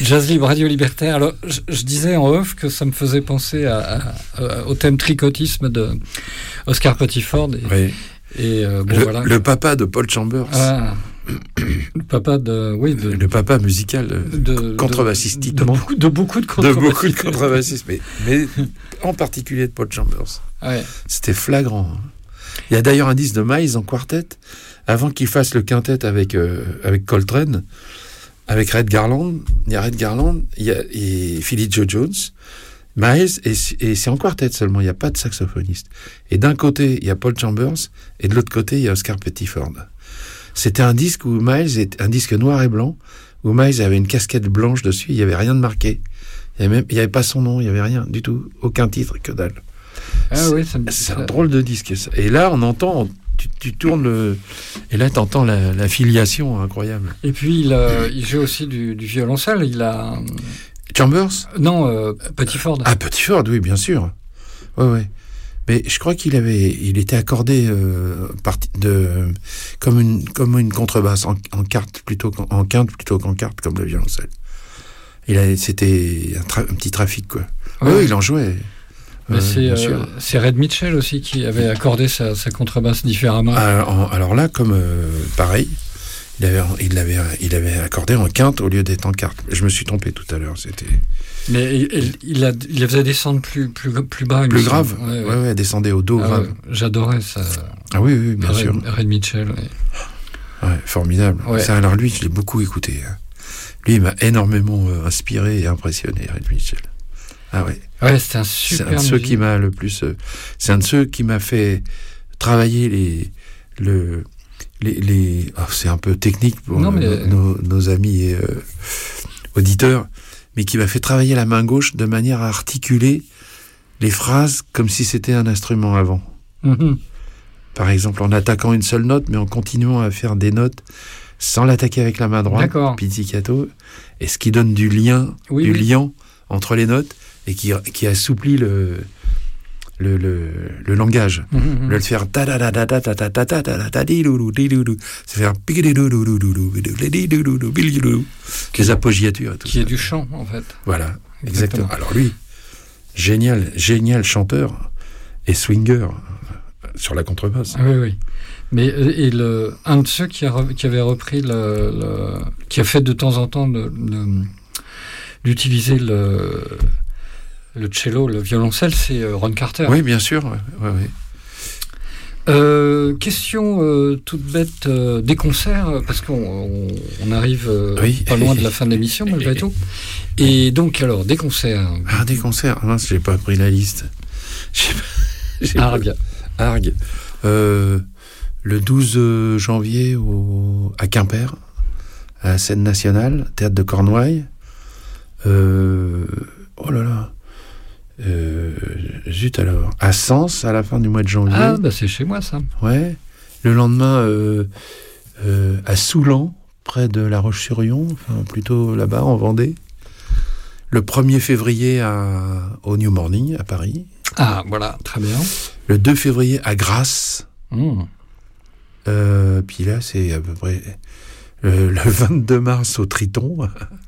Jazz Libre, Radio Libertaire. Alors, je, je disais en off que ça me faisait penser à, à, à, au thème tricotisme de Oscar Pettiford. Et, oui. et euh, bon, le, voilà. le papa de Paul Chambers. Ah, le papa de, oui, de, le papa musical, de, contrebassiste. De, de, beaucoup, de beaucoup de contrebassistes. De beaucoup de contrebassistes, mais, mais en particulier de Paul Chambers. Ouais. C'était flagrant. Il y a d'ailleurs un disque de Miles en quartet, avant qu'il fasse le quintet avec, euh, avec Coltrane, avec Red Garland. Il y a Red Garland, il y a et Philly Joe Jones, Miles, et, et c'est en quartet seulement, il n'y a pas de saxophoniste. Et d'un côté, il y a Paul Chambers, et de l'autre côté, il y a Oscar Pettiford. C'était un disque où Miles était un disque noir et blanc, où Miles avait une casquette blanche dessus, il n'y avait rien de marqué. Il n'y avait, avait pas son nom, il n'y avait rien du tout, aucun titre, que dalle. Ah c'est, oui, ça me... c'est un drôle de disque. Ça. Et là, on entend, tu, tu tournes le, et là, tu entends la, la filiation incroyable. Et puis, il, a, il joue aussi du, du violoncelle. Il a Chambers ? Non, euh, Pettiford. Ah, Pettiford, oui, bien sûr. Ouais, ouais. Mais je crois qu'il avait, il était accordé euh, parti de, comme une, comme une contrebasse en, en quarte plutôt qu'en, en quinte plutôt qu'en quarte, comme le violoncelle. Il a, c'était un, tra- un petit trafic, quoi. Ouais, oui, il en jouait. Mais euh, c'est, euh, c'est Red Mitchell aussi qui avait accordé sa, sa contrebasse différemment. Alors, alors là, comme euh, pareil, il avait, il l'avait, il avait accordé en quinte au lieu d'être en quarte. Je me suis trompé tout à l'heure. C'était. Mais il, il, a, il faisait descendre plus, plus, plus bas. Plus grave. Ouais, ouais, ouais, ouais, descendait au dos ah, grave. Ouais, j'adorais ça. Ah oui, oui, bien Red, sûr. Red Mitchell. Ouais, ouais formidable. Ouais. Ça, alors lui, je l'ai beaucoup écouté. Lui, il m'a énormément euh, inspiré et impressionné, Red Mitchell. Ah ouais. Ouais, c'est un super. C'est un de ceux qui m'a le plus. Euh, c'est un de ceux qui m'a fait travailler les le les les. Oh, c'est un peu technique pour non, nos, mais... nos, nos amis et, euh, auditeurs, mais qui m'a fait travailler la main gauche de manière à articuler les phrases comme si c'était un instrument avant. Mm-hmm. Par exemple, en attaquant une seule note, mais en continuant à faire des notes sans l'attaquer avec la main droite, D'accord. pizzicato, et ce qui donne du lien, oui, du oui. lien entre les notes. Et qui, qui assouplit le, le, le, le langage. Mmh, le faire ta ta ta ta ta ta ta ta ta ta ta di lou di lou c'est faire les appoggiatures et tout qui ça. est du chant en fait. Voilà, exactement. exactement. Alors lui, génial, génial chanteur et swinger sur la contrebasse. Oui, oui. Mais et le, un de ceux qui, a, qui avait repris le, le, qui a fait de temps en temps le, le, d'utiliser le le cello, le violoncelle, c'est Ron Carter. Oui, bien sûr. Ouais, ouais, ouais. Euh, question euh, toute bête euh, des concerts, parce qu'on on, on arrive euh, oui. pas loin de la fin de l'émission, malgré tout. Et donc, alors, des concerts. Ah, des concerts. Mince, j'ai pas pris la liste. J'ai pas, j'ai Argue. Pas... Argue. Euh, le douze janvier au, à Quimper, à la scène nationale, théâtre de Cornouailles. Euh, oh là là. Euh, zut alors. À Sens, à la fin du mois de janvier. Ah, bah c'est chez moi, ça. Ouais. Le lendemain, euh, euh, à Soulan, près de La Roche-sur-Yon, enfin, plutôt là-bas, en Vendée. Le premier février, à, au New Morning, à Paris. Ah, voilà, très bien. Le deux février, à Grasse. Mmh. Euh, puis là, c'est à peu près... Le, le vingt-deux mars, au Triton.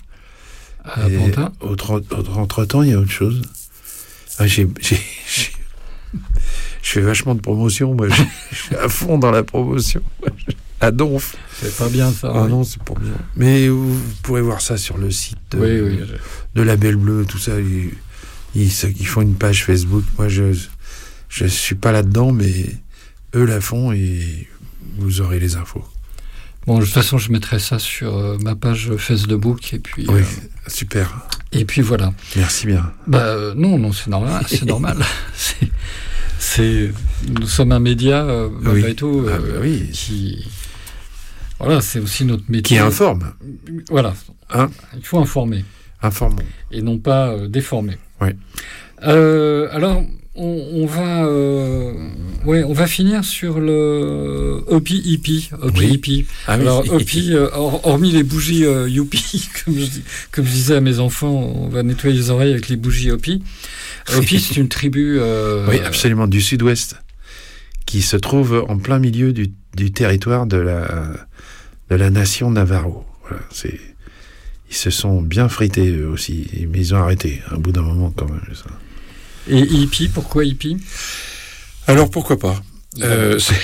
À Pantin. Entre-temps, il y a autre chose. Ah, j'ai, j'ai, j'ai... Je fais vachement de promotion, moi. Je suis à fond dans la promotion. À Donf. C'est pas bien, ça. Ah oui. non, c'est pas bien. Mais vous, vous pourrez voir ça sur le site de, oui, oui. de La Belle Bleue, tout ça. Ils, ils, ils font une page Facebook. Moi, je je suis pas là-dedans, mais eux la font et vous aurez les infos. Bon, de toute façon, je mettrai ça sur euh, ma page Facebook et puis. Oui, euh, super. Et puis voilà. Merci bien. Bah euh, non, non, c'est normal, c'est normal. c'est, c'est, nous sommes un média euh, malgré oui. tout euh, ah, bah oui. qui, voilà, c'est aussi notre métier. Qui informe. Voilà. Hein? Il faut informer. Informons. Et non pas euh, déformer. Oui. Euh, alors. On, on va, euh, ouais, on va finir sur le Hopi Hippie. Hopi oui. Hippie. Ah oui. Alors Hopi, euh, or, hormis les bougies euh, Youpi, comme je, comme je disais à mes enfants, on va nettoyer les oreilles avec les bougies Hopi. Hopi, c'est une tribu. Euh, oui, absolument, du sud-ouest, qui se trouve en plein milieu du, du territoire de la de la nation Navarro. Voilà, c'est ils se sont bien frités eux aussi, mais ils ont arrêté à bout d'un moment quand même. Ça. Et hippie, pourquoi hippie? Alors pourquoi pas euh, c'est...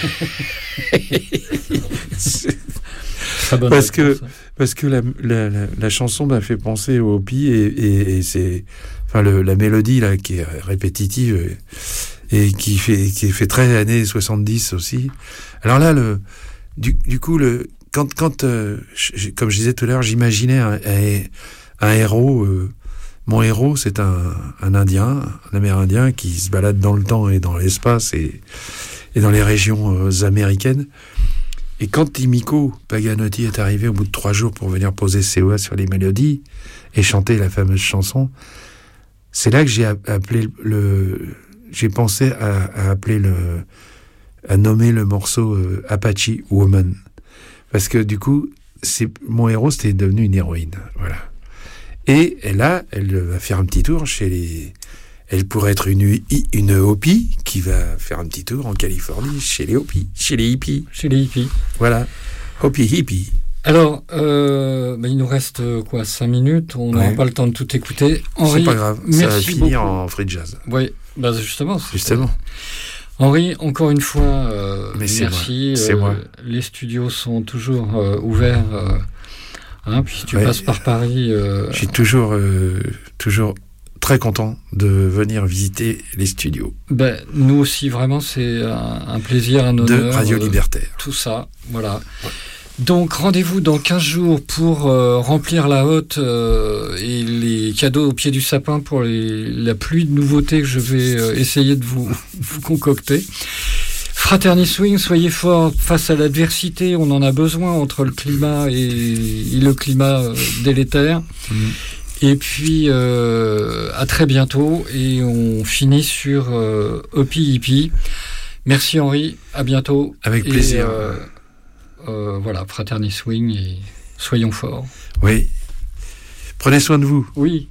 c'est... Parce que, parce que la, la, la, la chanson m'a fait penser au hippie et, et, et c'est, enfin le, la mélodie là qui est répétitive et, et qui fait qui fait très années soixante-dix aussi. Alors là le du, du coup le quand quand euh, je, comme je disais tout à l'heure, j'imaginais un, un, un héros. Euh, mon héros, c'est un, un Indien, un Amérindien qui se balade dans le temps et dans l'espace et, et dans les régions euh, américaines. Et quand Timiko Paganotti est arrivé au bout de trois jours pour venir poser ses doigts sur les mélodies et chanter la fameuse chanson, c'est là que j'ai appelé le, j'ai pensé à, à appeler le, à nommer le morceau euh, Apache Woman, parce que du coup, c'est mon héros, c'était devenu une héroïne, voilà. Et là, elle va faire un petit tour chez les. Elle pourrait être une, une Hopi qui va faire un petit tour en Californie chez les Hopi, chez les hippies. Chez les hippies. Voilà. Hopi hippie. Alors, euh, bah, il nous reste quoi, cinq minutes. On n'aura ouais. pas le temps de tout écouter. Henri, c'est pas grave. Ça va finir beaucoup. En free jazz. Oui, bah justement. C'est justement. Henri, encore une fois, euh, Mais c'est merci. Moi. C'est euh, moi. Les studios sont toujours euh, ouverts. Euh, Hein, puis tu ouais. passes par Paris. Euh... Je suis toujours, euh, toujours très content de venir visiter les studios. Ben, nous aussi, vraiment, c'est un, un plaisir, un honneur. De Radio Libertaire. Euh, tout ça, voilà. Ouais. Donc, rendez-vous dans quinze jours pour euh, remplir la hotte euh, et les cadeaux au pied du sapin pour les, la pluie de nouveautés que je vais euh, essayer de vous, vous concocter. Fraterni Swing, soyez forts face à l'adversité, on en a besoin entre le climat et, et le climat euh, délétère. Mmh. Et puis, euh, à très bientôt, et on finit sur euh, Hopi Hippie. Merci Henri, à bientôt. Avec et, plaisir. Euh, euh, voilà, Fraterni Swing, et soyons forts. Oui. Prenez soin de vous. Oui.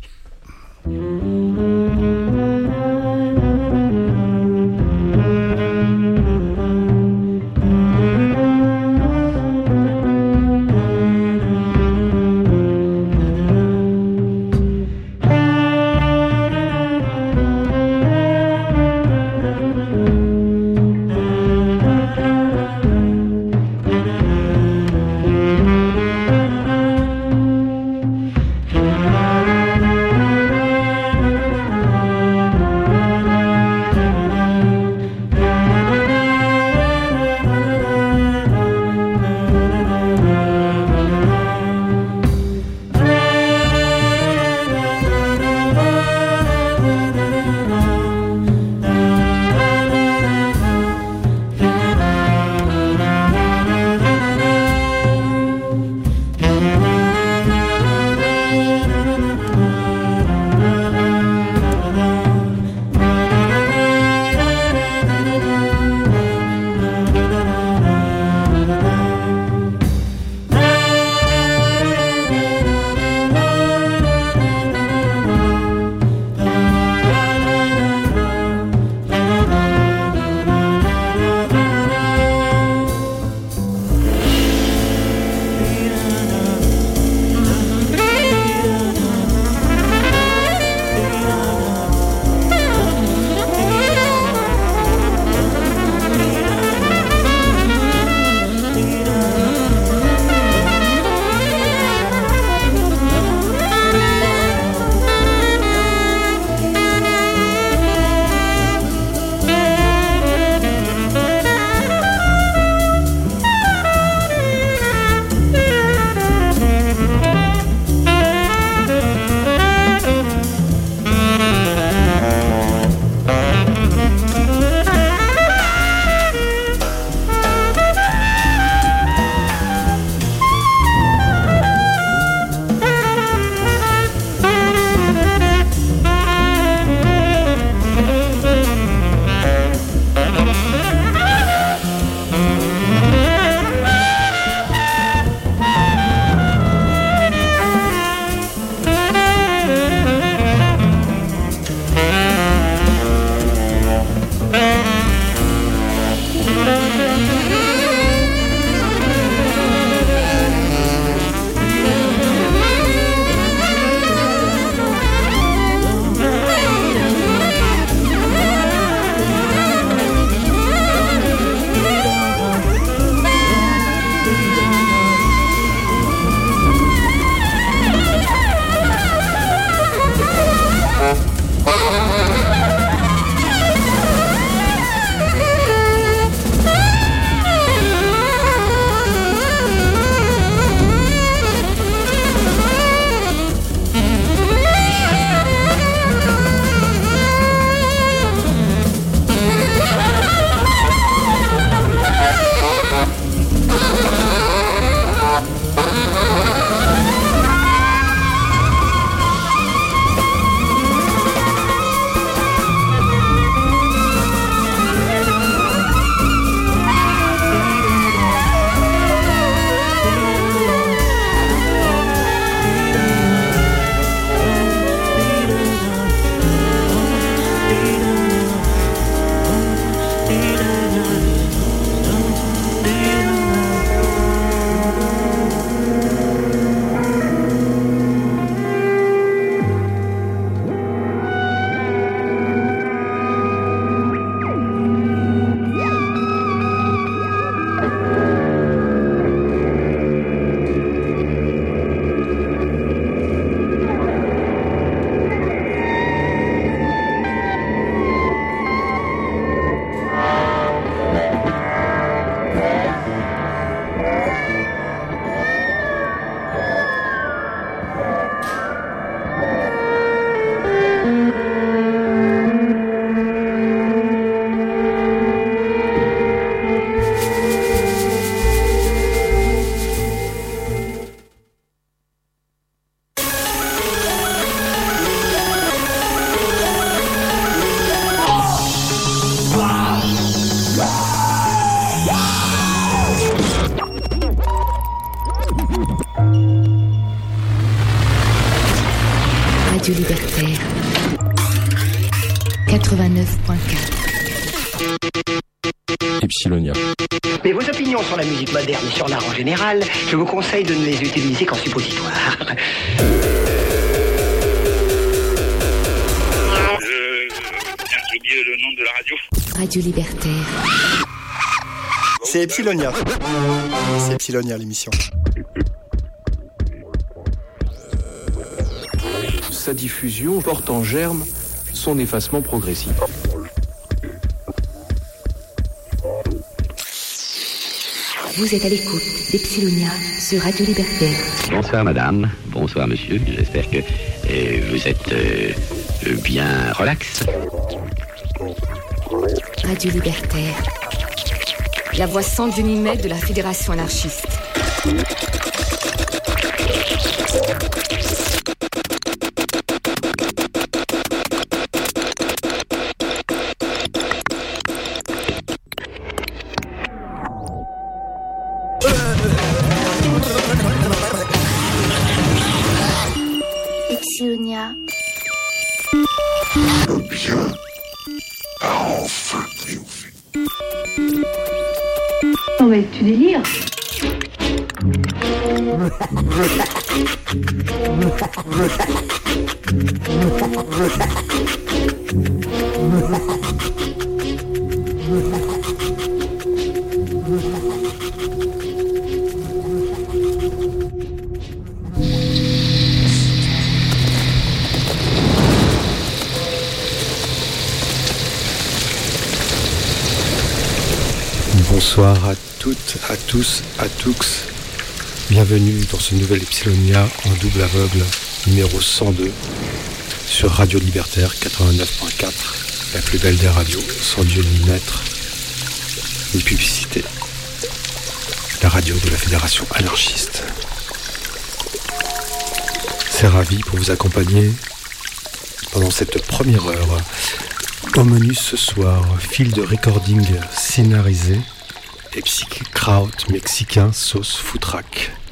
Radio Libertaire quatre-vingt-neuf point quatre. Epsilonia. Mais vos opinions sur la musique moderne et sur l'art en général, je vous conseille de ne les utiliser qu'en suppositoire. Euh, j'ai oublié le nom de la radio. Radio Libertaire. C'est Epsilonia. C'est Epsilonia l'émission. Sa diffusion porte en germe son effacement progressif. Vous êtes à l'écoute d'Epsilonia sur Radio Libertaire. Bonsoir madame, bonsoir monsieur, j'espère que euh, vous êtes euh, bien relax. Radio Libertaire, la voix sans Dieu ni maître de la Fédération anarchiste. Epsilonia. Non mais tu délires. Bonsoir à toutes, à tous, à tous. Bienvenue dans ce nouvel Epsilonia en double aveugle numéro cent deux sur Radio Libertaire quatre-vingt-neuf point quatre, la plus belle des radios, sans Dieu ni maître, ni publicité. La radio de la Fédération anarchiste. C'est ravi pour vous accompagner pendant cette première heure. Au menu ce soir, fil de recording scénarisé et psychic kraut mexicain sauce foutraque.